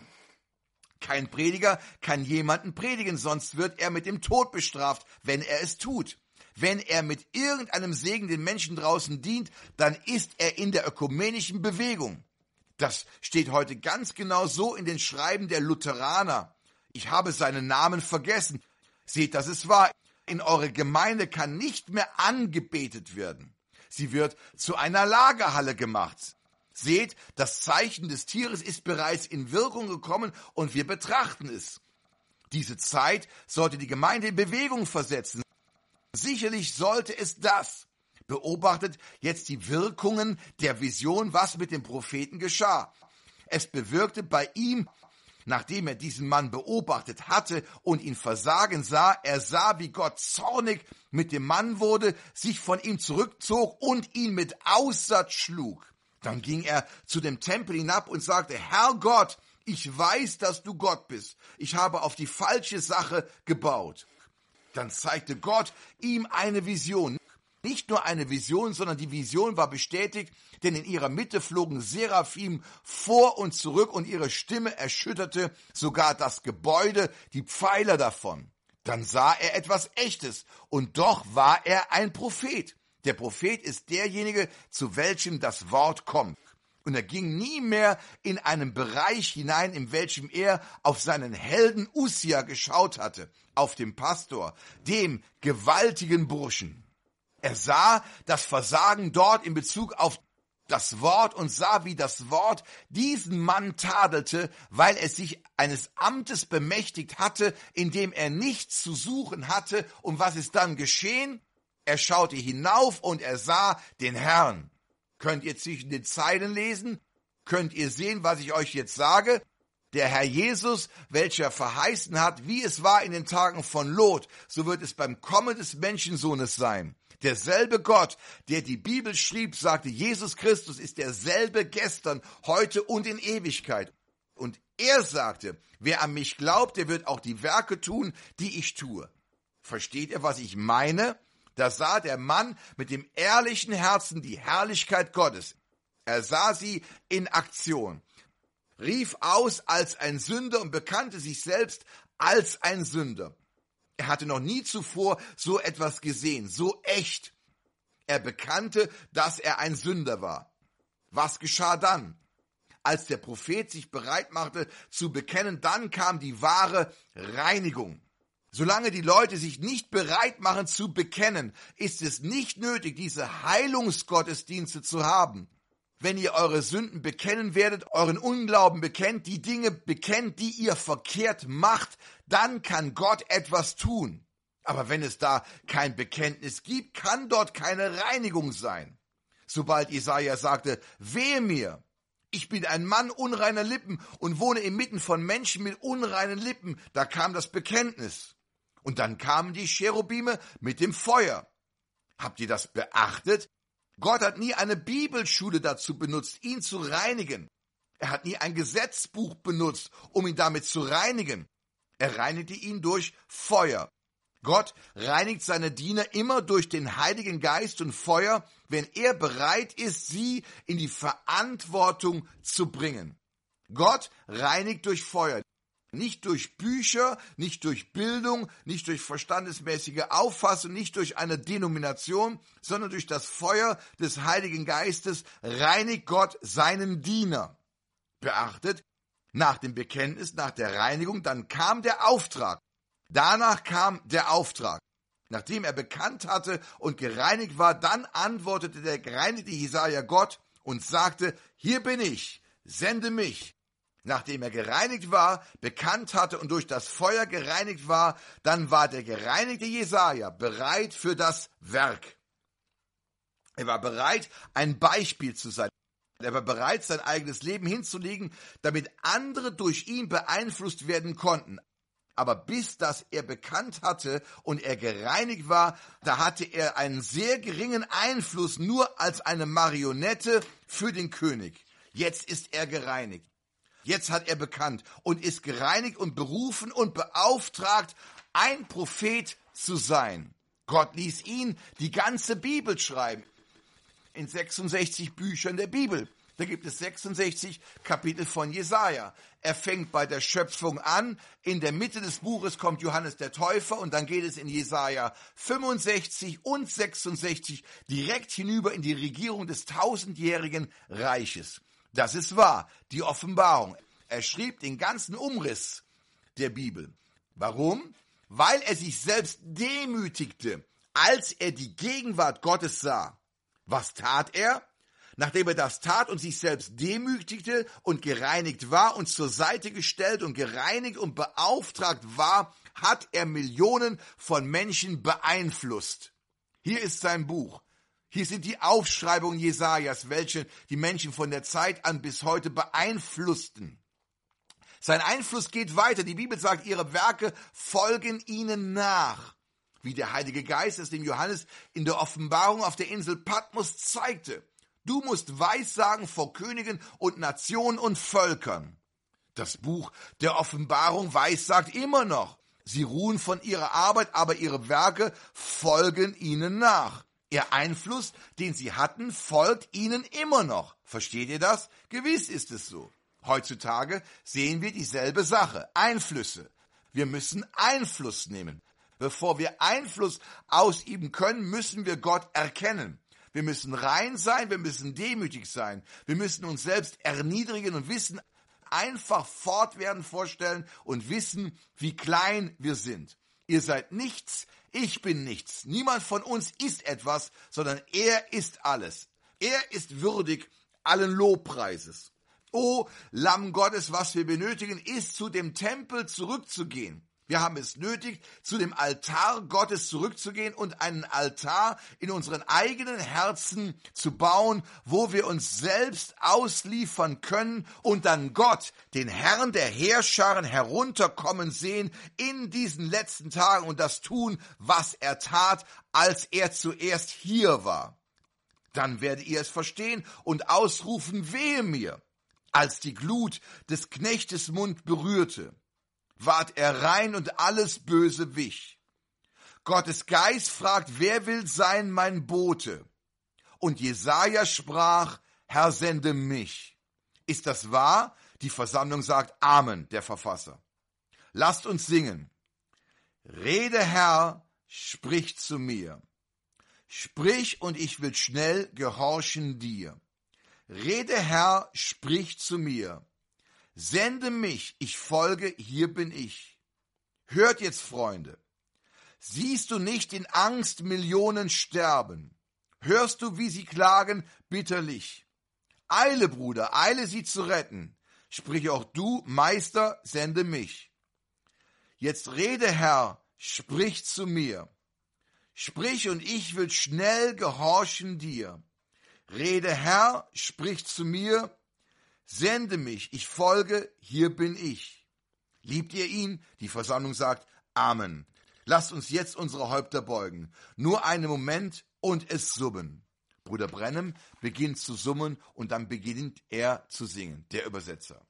Kein Prediger kann jemanden predigen, sonst wird er mit dem Tod bestraft, wenn er es tut. Wenn er mit irgendeinem Segen den Menschen draußen dient, dann ist er in der ökumenischen Bewegung. Das steht heute ganz genau so in den Schreiben der Lutheraner. Ich habe seinen Namen vergessen. Seht, das ist wahr. In eure Gemeinde kann nicht mehr angebetet werden. Sie wird zu einer Lagerhalle gemacht. Seht, das Zeichen des Tieres ist bereits in Wirkung gekommen und wir betrachten es. Diese Zeit sollte die Gemeinde in Bewegung versetzen. Sicherlich sollte es das. Beobachtet jetzt die Wirkungen der Vision, was mit dem Propheten geschah. Es bewirkte bei ihm, nachdem er diesen Mann beobachtet hatte und ihn versagen sah, er sah, wie Gott zornig mit dem Mann wurde, sich von ihm zurückzog und ihn mit Aussatz schlug. Dann ging er zu dem Tempel hinab und sagte, Herr Gott, ich weiß, dass du Gott bist. Ich habe auf die falsche Sache gebaut. Dann zeigte Gott ihm eine Vision. Nicht nur eine Vision, sondern die Vision war bestätigt, denn in ihrer Mitte flogen Seraphim vor und zurück und ihre Stimme erschütterte sogar das Gebäude, die Pfeiler davon. Dann sah er etwas Echtes und doch war er ein Prophet. Der Prophet ist derjenige, zu welchem das Wort kommt. Und er ging nie mehr in einen Bereich hinein, in welchem er auf seinen Helden Uzia geschaut hatte, auf den Pastor, dem gewaltigen Burschen. Er sah das Versagen dort in Bezug auf das Wort und sah, wie das Wort diesen Mann tadelte, weil er sich eines Amtes bemächtigt hatte, in dem er nichts zu suchen hatte. Und was ist dann geschehen? Er schaute hinauf und er sah den Herrn. Könnt ihr zwischen den Zeilen lesen? Könnt ihr sehen, was ich euch jetzt sage? Der Herr Jesus, welcher verheißen hat, wie es war in den Tagen von Lot, so wird es beim Kommen des Menschensohnes sein. Derselbe Gott, der die Bibel schrieb, sagte, Jesus Christus ist derselbe gestern, heute und in Ewigkeit. Und er sagte, wer an mich glaubt, der wird auch die Werke tun, die ich tue. Versteht ihr, was ich meine? Da sah der Mann mit dem ehrlichen Herzen die Herrlichkeit Gottes. Er sah sie in Aktion, rief aus als ein Sünder und bekannte sich selbst als ein Sünder. Er hatte noch nie zuvor so etwas gesehen, so echt. Er bekannte, dass er ein Sünder war. Was geschah dann? Als der Prophet sich bereit machte zu bekennen, dann kam die wahre Reinigung. Solange die Leute sich nicht bereit machen zu bekennen, ist es nicht nötig, diese Heilungsgottesdienste zu haben. Wenn ihr eure Sünden bekennen werdet, euren Unglauben bekennt, die Dinge bekennt, die ihr verkehrt macht, dann kann Gott etwas tun. Aber wenn es da kein Bekenntnis gibt, kann dort keine Reinigung sein. Sobald Jesaja sagte, wehe mir, ich bin ein Mann unreiner Lippen und wohne inmitten von Menschen mit unreinen Lippen, da kam das Bekenntnis. Und dann kamen die Cherubime mit dem Feuer. Habt ihr das beachtet? Gott hat nie eine Bibelschule dazu benutzt, ihn zu reinigen. Er hat nie ein Gesetzbuch benutzt, um ihn damit zu reinigen. Er reinigte ihn durch Feuer. Gott reinigt seine Diener immer durch den Heiligen Geist und Feuer, wenn er bereit ist, sie in die Verantwortung zu bringen. Gott reinigt durch Feuer. Nicht durch Bücher, nicht durch Bildung, nicht durch verstandesmäßige Auffassung, nicht durch eine Denomination, sondern durch das Feuer des Heiligen Geistes reinigt Gott seinen Diener. Beachtet, nach dem Bekenntnis, nach der Reinigung, dann kam der Auftrag. Danach kam der Auftrag. Nachdem er bekannt hatte und gereinigt war, dann antwortete der gereinigte Jesaja Gott und sagte, hier bin ich, sende mich. Nachdem er gereinigt war, bekannt hatte und durch das Feuer gereinigt war, dann war der gereinigte Jesaja bereit für das Werk. Er war bereit, ein Beispiel zu sein. Er war bereit, sein eigenes Leben hinzulegen, damit andere durch ihn beeinflusst werden konnten. Aber bis das er bekannt hatte und er gereinigt war, da hatte er einen sehr geringen Einfluss, nur als eine Marionette für den König. Jetzt ist er gereinigt. Jetzt hat er bekannt und ist gereinigt und berufen und beauftragt, ein Prophet zu sein. Gott ließ ihn die ganze Bibel schreiben. In sechsundsechzig Büchern der Bibel. Da gibt es sechsundsechzig Kapitel von Jesaja. Er fängt bei der Schöpfung an. In der Mitte des Buches kommt Johannes der Täufer und dann geht es in Jesaja fünfundsechzig und sechsundsechzig direkt hinüber in die Regierung des tausendjährigen Reiches. Das ist wahr, die Offenbarung. Er schrieb den ganzen Umriss der Bibel. Warum? Weil er sich selbst demütigte, als er die Gegenwart Gottes sah. Was tat er? Nachdem er das tat und sich selbst demütigte und gereinigt war und zur Seite gestellt und gereinigt und beauftragt war, hat er Millionen von Menschen beeinflusst. Hier ist sein Buch. Hier sind die Aufschreibungen Jesajas, welche die Menschen von der Zeit an bis heute beeinflussten. Sein Einfluss geht weiter. Die Bibel sagt, ihre Werke folgen ihnen nach. Wie der Heilige Geist es dem Johannes in der Offenbarung auf der Insel Patmos zeigte. Du musst Weissagen vor Königen und Nationen und Völkern. Das Buch der Offenbarung weissagt immer noch. Sie ruhen von ihrer Arbeit, aber ihre Werke folgen ihnen nach. Ihr Einfluss, den sie hatten, folgt ihnen immer noch. Versteht ihr das? Gewiss ist es so. Heutzutage sehen wir dieselbe Sache. Einflüsse. Wir müssen Einfluss nehmen. Bevor wir Einfluss ausüben können, müssen wir Gott erkennen. Wir müssen rein sein, wir müssen demütig sein. Wir müssen uns selbst erniedrigen und wissen, einfach fortwährend vorstellen und wissen, wie klein wir sind. Ihr seid nichts, ich bin nichts. Niemand von uns ist etwas, sondern er ist alles. Er ist würdig allen Lobpreises. O Lamm Gottes, was wir benötigen, ist zu dem Tempel zurückzugehen. Wir haben es nötig, zu dem Altar Gottes zurückzugehen und einen Altar in unseren eigenen Herzen zu bauen, wo wir uns selbst ausliefern können und dann Gott, den Herrn der Heerscharen, herunterkommen sehen in diesen letzten Tagen und das tun, was er tat, als er zuerst hier war. Dann werdet ihr es verstehen und ausrufen, wehe mir, als die Glut des Knechtes Mund berührte. Ward er rein und alles Böse wich. Gottes Geist fragt, wer will sein mein Bote? Und Jesaja sprach, Herr, sende mich. Ist das wahr? Die Versammlung sagt Amen, der Verfasser. Lasst uns singen. Rede, Herr, sprich zu mir. Sprich, und ich will schnell gehorchen dir. Rede, Herr, sprich zu mir. Sende mich, ich folge, hier bin ich. Hört jetzt, Freunde. Siehst du nicht in Angst Millionen sterben? Hörst du, wie sie klagen, bitterlich? Eile, Bruder, eile sie zu retten. Sprich auch du, Meister, sende mich. Jetzt rede, Herr, sprich zu mir. Sprich, und ich will schnell gehorchen dir. Rede, Herr, sprich zu mir. Sende mich, ich folge, hier bin ich. Liebt ihr ihn? Die Versammlung sagt Amen. Lasst uns jetzt unsere Häupter beugen. Nur einen Moment und es summen. Bruder Branham beginnt zu summen und dann beginnt er zu singen, der Übersetzer.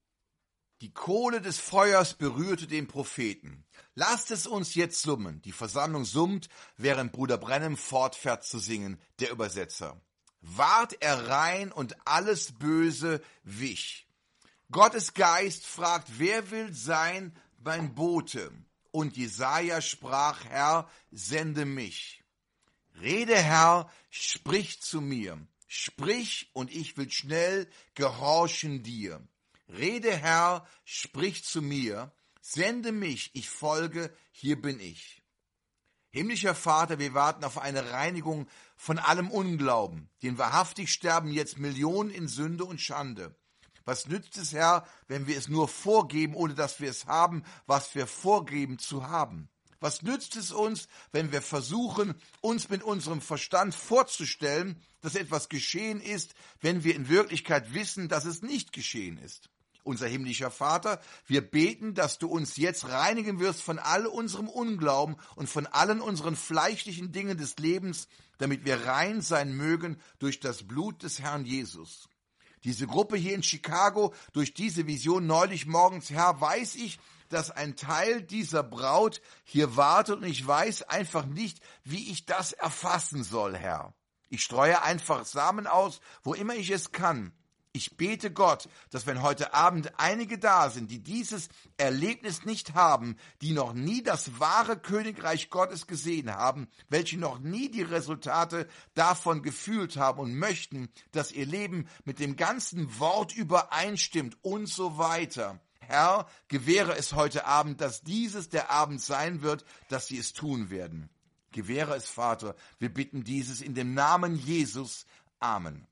Die Kohle des Feuers berührte den Propheten. Lasst es uns jetzt summen. Die Versammlung summt, während Bruder Branham fortfährt zu singen, der Übersetzer. Ward er rein und alles Böse wich. Gottes Geist fragt, wer will sein mein Bote? Und Jesaja sprach, Herr, sende mich. Rede, Herr, sprich zu mir. Sprich, und ich will schnell gehorchen dir. Rede, Herr, sprich zu mir. Sende mich, ich folge, hier bin ich. Himmlischer Vater, wir warten auf eine Reinigung von allem Unglauben. Denn wahrhaftig sterben jetzt Millionen in Sünde und Schande. Was nützt es, Herr, wenn wir es nur vorgeben, ohne dass wir es haben, was wir vorgeben zu haben? Was nützt es uns, wenn wir versuchen, uns mit unserem Verstand vorzustellen, dass etwas geschehen ist, wenn wir in Wirklichkeit wissen, dass es nicht geschehen ist? Unser himmlischer Vater, wir beten, dass du uns jetzt reinigen wirst von all unserem Unglauben und von allen unseren fleischlichen Dingen des Lebens, damit wir rein sein mögen durch das Blut des Herrn Jesus. Diese Gruppe hier in Chicago, durch diese Vision neulich morgens, Herr, weiß ich, dass ein Teil dieser Braut hier wartet und ich weiß einfach nicht, wie ich das erfassen soll, Herr. Ich streue einfach Samen aus, wo immer ich es kann. Ich bete Gott, dass wenn heute Abend einige da sind, die dieses Erlebnis nicht haben, die noch nie das wahre Königreich Gottes gesehen haben, welche noch nie die Resultate davon gefühlt haben und möchten, dass ihr Leben mit dem ganzen Wort übereinstimmt und so weiter. Herr, gewähre es heute Abend, dass dieses der Abend sein wird, dass sie es tun werden. Gewähre es, Vater, wir bitten dieses in dem Namen Jesus. Amen.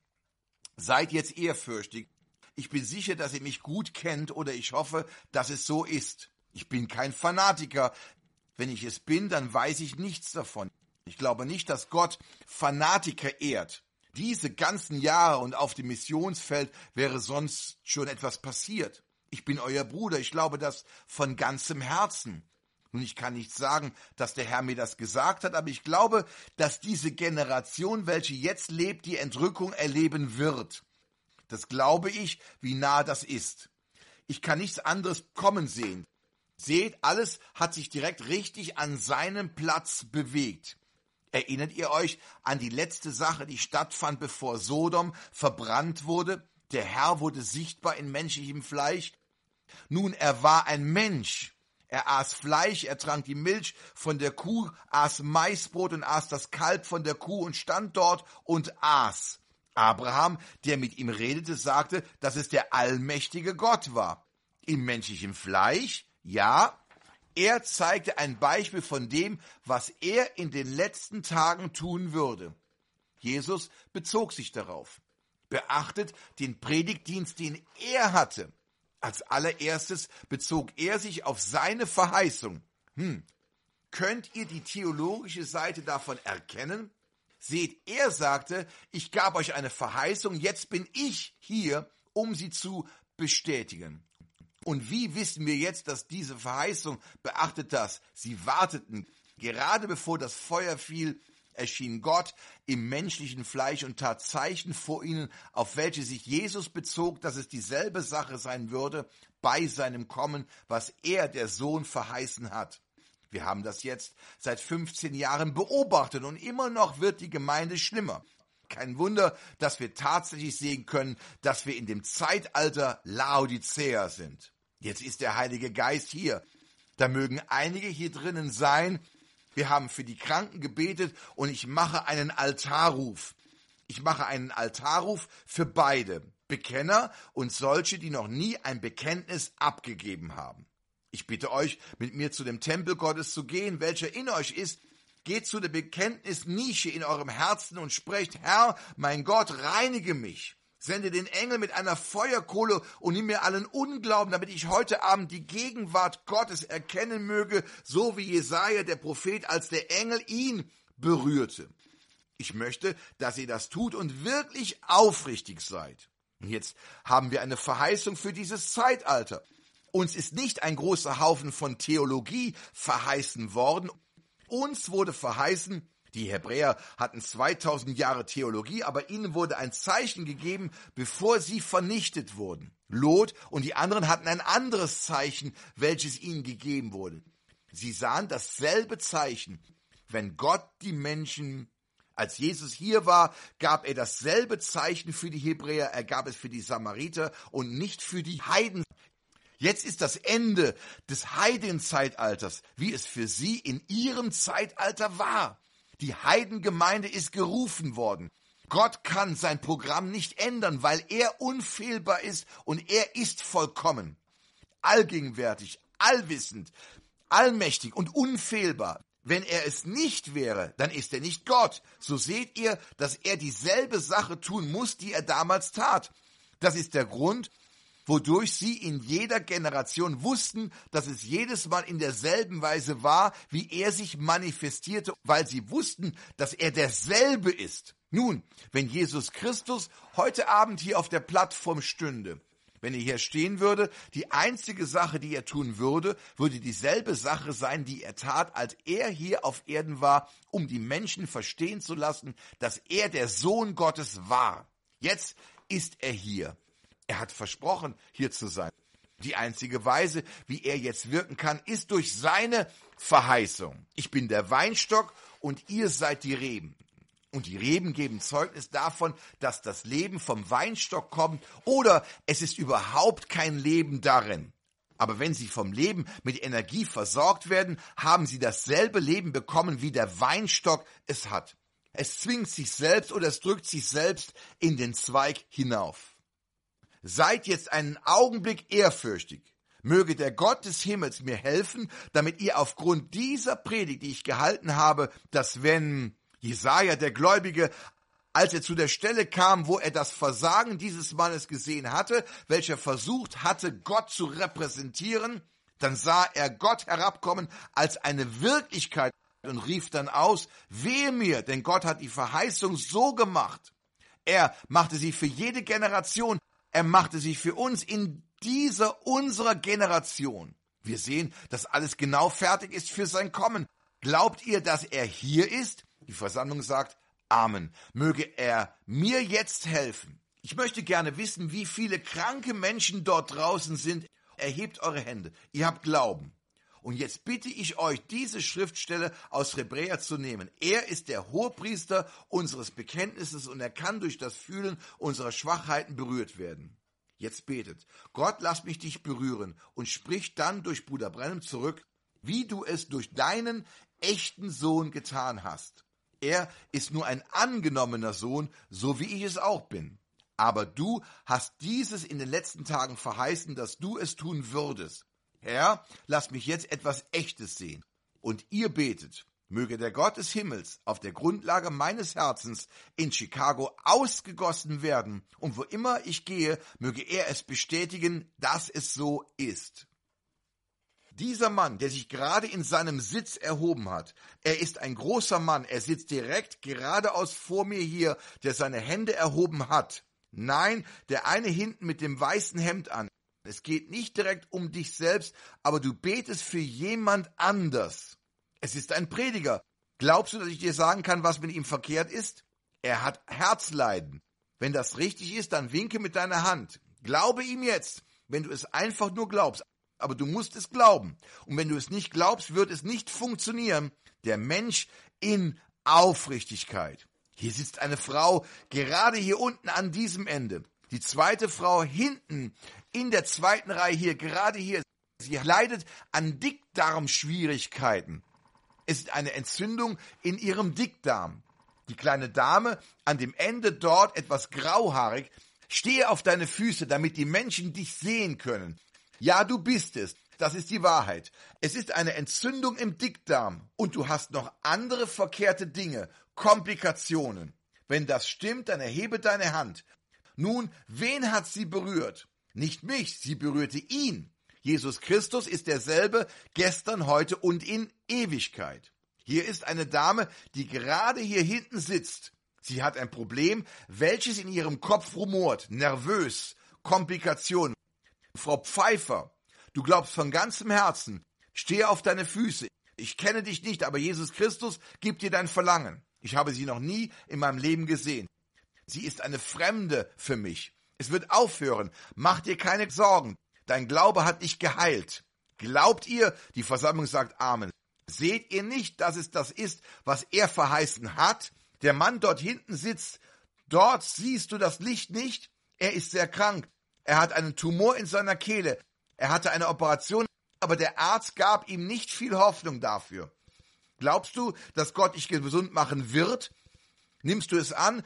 Seid jetzt ehrfürchtig. Ich bin sicher, dass ihr mich gut kennt oder ich hoffe, dass es so ist. Ich bin kein Fanatiker. Wenn ich es bin, dann weiß ich nichts davon. Ich glaube nicht, dass Gott Fanatiker ehrt. Diese ganzen Jahre und auf dem Missionsfeld wäre sonst schon etwas passiert. Ich bin euer Bruder. Ich glaube das von ganzem Herzen. Nun, ich kann nicht sagen, dass der Herr mir das gesagt hat, aber ich glaube, dass diese Generation, welche jetzt lebt, die Entrückung erleben wird. Das glaube ich, wie nah das ist. Ich kann nichts anderes kommen sehen. Seht, alles hat sich direkt richtig an seinem Platz bewegt. Erinnert ihr euch an die letzte Sache, die stattfand, bevor Sodom verbrannt wurde? Der Herr wurde sichtbar in menschlichem Fleisch. Nun, er war ein Mensch. Er aß Fleisch, er trank die Milch von der Kuh, aß Maisbrot und aß das Kalb von der Kuh und stand dort und aß. Abraham, der mit ihm redete, sagte, dass es der allmächtige Gott war. Im menschlichen Fleisch, ja, er zeigte ein Beispiel von dem, was er in den letzten Tagen tun würde. Jesus bezog sich darauf. Beachtet den Predigtdienst, den er hatte. Als allererstes bezog er sich auf seine Verheißung. Hm. Könnt ihr die theologische Seite davon erkennen? Seht, er sagte, ich gab euch eine Verheißung, jetzt bin ich hier, um sie zu bestätigen. Und wie wissen wir jetzt, dass diese Verheißung, beachtet das, sie warteten, gerade bevor das Feuer fiel, erschien Gott im menschlichen Fleisch und tat Zeichen vor ihnen, auf welche sich Jesus bezog, dass es dieselbe Sache sein würde bei seinem Kommen, was er, der Sohn, verheißen hat. Wir haben das jetzt seit fünfzehn Jahren beobachtet und immer noch wird die Gemeinde schlimmer. Kein Wunder, dass wir tatsächlich sehen können, dass wir in dem Zeitalter Laodicea sind. Jetzt ist der Heilige Geist hier. Da mögen einige hier drinnen sein. Wir haben für die Kranken gebetet und ich mache einen Altarruf. Ich mache einen Altarruf für beide, Bekenner und solche, die noch nie ein Bekenntnis abgegeben haben. Ich bitte euch, mit mir zu dem Tempel Gottes zu gehen, welcher in euch ist. Geht zu der Bekenntnisnische in eurem Herzen und sprecht, Herr, mein Gott, reinige mich. Sende den Engel mit einer Feuerkohle und nimm mir allen Unglauben, damit ich heute Abend die Gegenwart Gottes erkennen möge, so wie Jesaja, der Prophet, als der Engel ihn berührte. Ich möchte, dass ihr das tut und wirklich aufrichtig seid. Und jetzt haben wir eine Verheißung für dieses Zeitalter. Uns ist nicht ein großer Haufen von Theologie verheißen worden. Uns wurde verheißen, die Hebräer hatten zweitausend Jahre Theologie, aber ihnen wurde ein Zeichen gegeben, bevor sie vernichtet wurden. Lot und die anderen hatten ein anderes Zeichen, welches ihnen gegeben wurde. Sie sahen dasselbe Zeichen. Wenn Gott die Menschen, als Jesus hier war, gab er dasselbe Zeichen für die Hebräer, er gab es für die Samariter und nicht für die Heiden. Jetzt ist das Ende des Heidenzeitalters, wie es für sie in ihrem Zeitalter war. Die Heidengemeinde ist gerufen worden. Gott kann sein Programm nicht ändern, weil er unfehlbar ist und er ist vollkommen, allgegenwärtig, allwissend, allmächtig und unfehlbar. Wenn er es nicht wäre, dann ist er nicht Gott. So seht ihr, dass er dieselbe Sache tun muss, die er damals tat. Das ist der Grund, wodurch sie in jeder Generation wussten, dass es jedes Mal in derselben Weise war, wie er sich manifestierte, weil sie wussten, dass er derselbe ist. Nun, wenn Jesus Christus heute Abend hier auf der Plattform stünde, wenn er hier stehen würde, die einzige Sache, die er tun würde, würde dieselbe Sache sein, die er tat, als er hier auf Erden war, um die Menschen verstehen zu lassen, dass er der Sohn Gottes war. Jetzt ist er hier. Er hat versprochen, hier zu sein. Die einzige Weise, wie er jetzt wirken kann, ist durch seine Verheißung. Ich bin der Weinstock und ihr seid die Reben. Und die Reben geben Zeugnis davon, dass das Leben vom Weinstock kommt oder es ist überhaupt kein Leben darin. Aber wenn sie vom Leben mit Energie versorgt werden, haben sie dasselbe Leben bekommen, wie der Weinstock es hat. Es zwingt sich selbst oder es drückt sich selbst in den Zweig hinauf. Seid jetzt einen Augenblick ehrfürchtig. Möge der Gott des Himmels mir helfen, damit ihr aufgrund dieser Predigt, die ich gehalten habe, dass wenn Jesaja, der Gläubige, als er zu der Stelle kam, wo er das Versagen dieses Mannes gesehen hatte, welcher versucht hatte, Gott zu repräsentieren, dann sah er Gott herabkommen als eine Wirklichkeit und rief dann aus, wehe mir, denn Gott hat die Verheißung so gemacht. Er machte sie für jede Generation. Er machte sie für uns in dieser unserer Generation. Wir sehen, dass alles genau fertig ist für sein Kommen. Glaubt ihr, dass er hier ist? Die Versammlung sagt, Amen. Möge er mir jetzt helfen. Ich möchte gerne wissen, wie viele kranke Menschen dort draußen sind. Erhebt eure Hände. Ihr habt Glauben. Und jetzt bitte ich euch, diese Schriftstelle aus Hebräer zu nehmen. Er ist der Hohepriester unseres Bekenntnisses und er kann durch das Fühlen unserer Schwachheiten berührt werden. Jetzt betet. Gott, lass mich dich berühren und sprich dann durch Bruder Branham zurück, wie du es durch deinen echten Sohn getan hast. Er ist nur ein angenommener Sohn, so wie ich es auch bin. Aber du hast dieses in den letzten Tagen verheißen, dass du es tun würdest. Herr, lass mich jetzt etwas Echtes sehen. Und ihr betet, möge der Gott des Himmels auf der Grundlage meines Herzens in Chicago ausgegossen werden. Und wo immer ich gehe, möge er es bestätigen, dass es so ist. Dieser Mann, der sich gerade in seinem Sitz erhoben hat, er ist ein großer Mann, er sitzt direkt geradeaus vor mir hier, der seine Hände erhoben hat. Nein, der eine hinten mit dem weißen Hemd an. Es geht nicht direkt um dich selbst, aber du betest für jemand anders. Es ist ein Prediger. Glaubst du, dass ich dir sagen kann, was mit ihm verkehrt ist? Er hat Herzleiden. Wenn das richtig ist, dann winke mit deiner Hand. Glaube ihm jetzt, wenn du es einfach nur glaubst. Aber du musst es glauben. Und wenn du es nicht glaubst, wird es nicht funktionieren. Der Mensch in Aufrichtigkeit. Hier sitzt eine Frau, gerade hier unten an diesem Ende. Die zweite Frau hinten in der zweiten Reihe hier, gerade hier. Sie leidet an Dickdarmschwierigkeiten. Es ist eine Entzündung in ihrem Dickdarm. Die kleine Dame an dem Ende dort, etwas grauhaarig, stehe auf deine Füße, damit die Menschen dich sehen können. Ja, du bist es. Das ist die Wahrheit. Es ist eine Entzündung im Dickdarm und du hast noch andere verkehrte Dinge, Komplikationen. Wenn das stimmt, dann erhebe deine Hand. Nun, wen hat sie berührt? Nicht mich, sie berührte ihn. Jesus Christus ist derselbe gestern, heute und in Ewigkeit. Hier ist eine Dame, die gerade hier hinten sitzt. Sie hat ein Problem, welches in ihrem Kopf rumort, nervös, Komplikationen. Frau Pfeiffer, du glaubst von ganzem Herzen, stehe auf deine Füße. Ich kenne dich nicht, aber Jesus Christus gibt dir dein Verlangen. Ich habe sie noch nie in meinem Leben gesehen. Sie ist eine Fremde für mich. Es wird aufhören. Mach dir keine Sorgen. Dein Glaube hat dich geheilt. Glaubt ihr? Die Versammlung sagt Amen. Seht ihr nicht, dass es das ist, was er verheißen hat? Der Mann dort hinten sitzt. Dort siehst du das Licht nicht. Er ist sehr krank. Er hat einen Tumor in seiner Kehle. Er hatte eine Operation, aber der Arzt gab ihm nicht viel Hoffnung dafür. Glaubst du, dass Gott dich gesund machen wird? Nimmst du es an?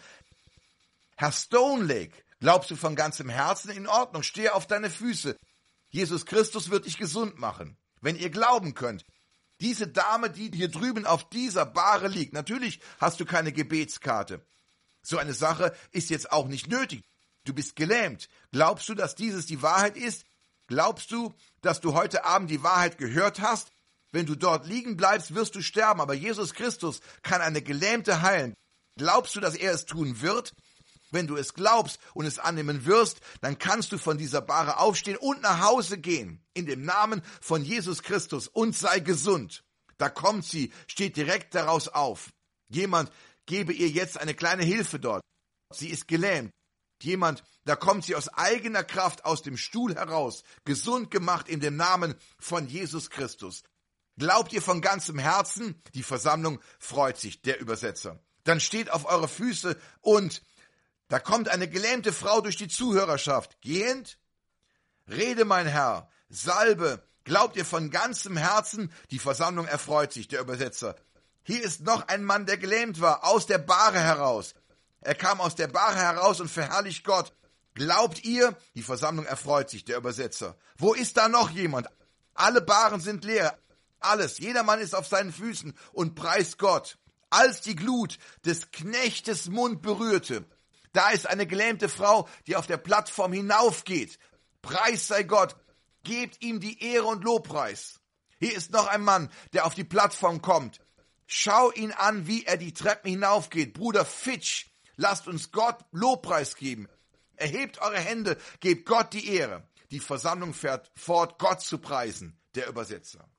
Herr Stonelake, glaubst du von ganzem Herzen? In Ordnung, stehe auf deine Füße. Jesus Christus wird dich gesund machen, wenn ihr glauben könnt. Diese Dame, die hier drüben auf dieser Bahre liegt, natürlich hast du keine Gebetskarte. So eine Sache ist jetzt auch nicht nötig. Du bist gelähmt. Glaubst du, dass dieses die Wahrheit ist? Glaubst du, dass du heute Abend die Wahrheit gehört hast? Wenn du dort liegen bleibst, wirst du sterben, aber Jesus Christus kann eine Gelähmte heilen. Glaubst du, dass er es tun wird? Wenn du es glaubst und es annehmen wirst, dann kannst du von dieser Bahre aufstehen und nach Hause gehen. In dem Namen von Jesus Christus und sei gesund. Da kommt sie, steht direkt daraus auf. Jemand gebe ihr jetzt eine kleine Hilfe dort. Sie ist gelähmt. Jemand, da kommt sie aus eigener Kraft aus dem Stuhl heraus, gesund gemacht in dem Namen von Jesus Christus. Glaubt ihr von ganzem Herzen? Die Versammlung freut sich, der Übersetzer. Dann steht auf eure Füße und da kommt eine gelähmte Frau durch die Zuhörerschaft. Gehend? Rede, mein Herr, salbe. Glaubt ihr von ganzem Herzen? Die Versammlung erfreut sich, der Übersetzer. Hier ist noch ein Mann, der gelähmt war, aus der Bahre heraus. Er kam aus der Bahre heraus und verherrlicht Gott. Glaubt ihr? Die Versammlung erfreut sich, der Übersetzer. Wo ist da noch jemand? Alle Bahren sind leer. Alles. Jedermann ist auf seinen Füßen und preist Gott. Als die Glut des Knechtes Mund berührte, da ist eine gelähmte Frau, die auf der Plattform hinaufgeht. Preis sei Gott. Gebt ihm die Ehre und Lobpreis. Hier ist noch ein Mann, der auf die Plattform kommt. Schau ihn an, wie er die Treppen hinaufgeht. Bruder Fitch, lasst uns Gott Lobpreis geben. Erhebt eure Hände, gebt Gott die Ehre. Die Versammlung fährt fort, Gott zu preisen. Der Übersetzer.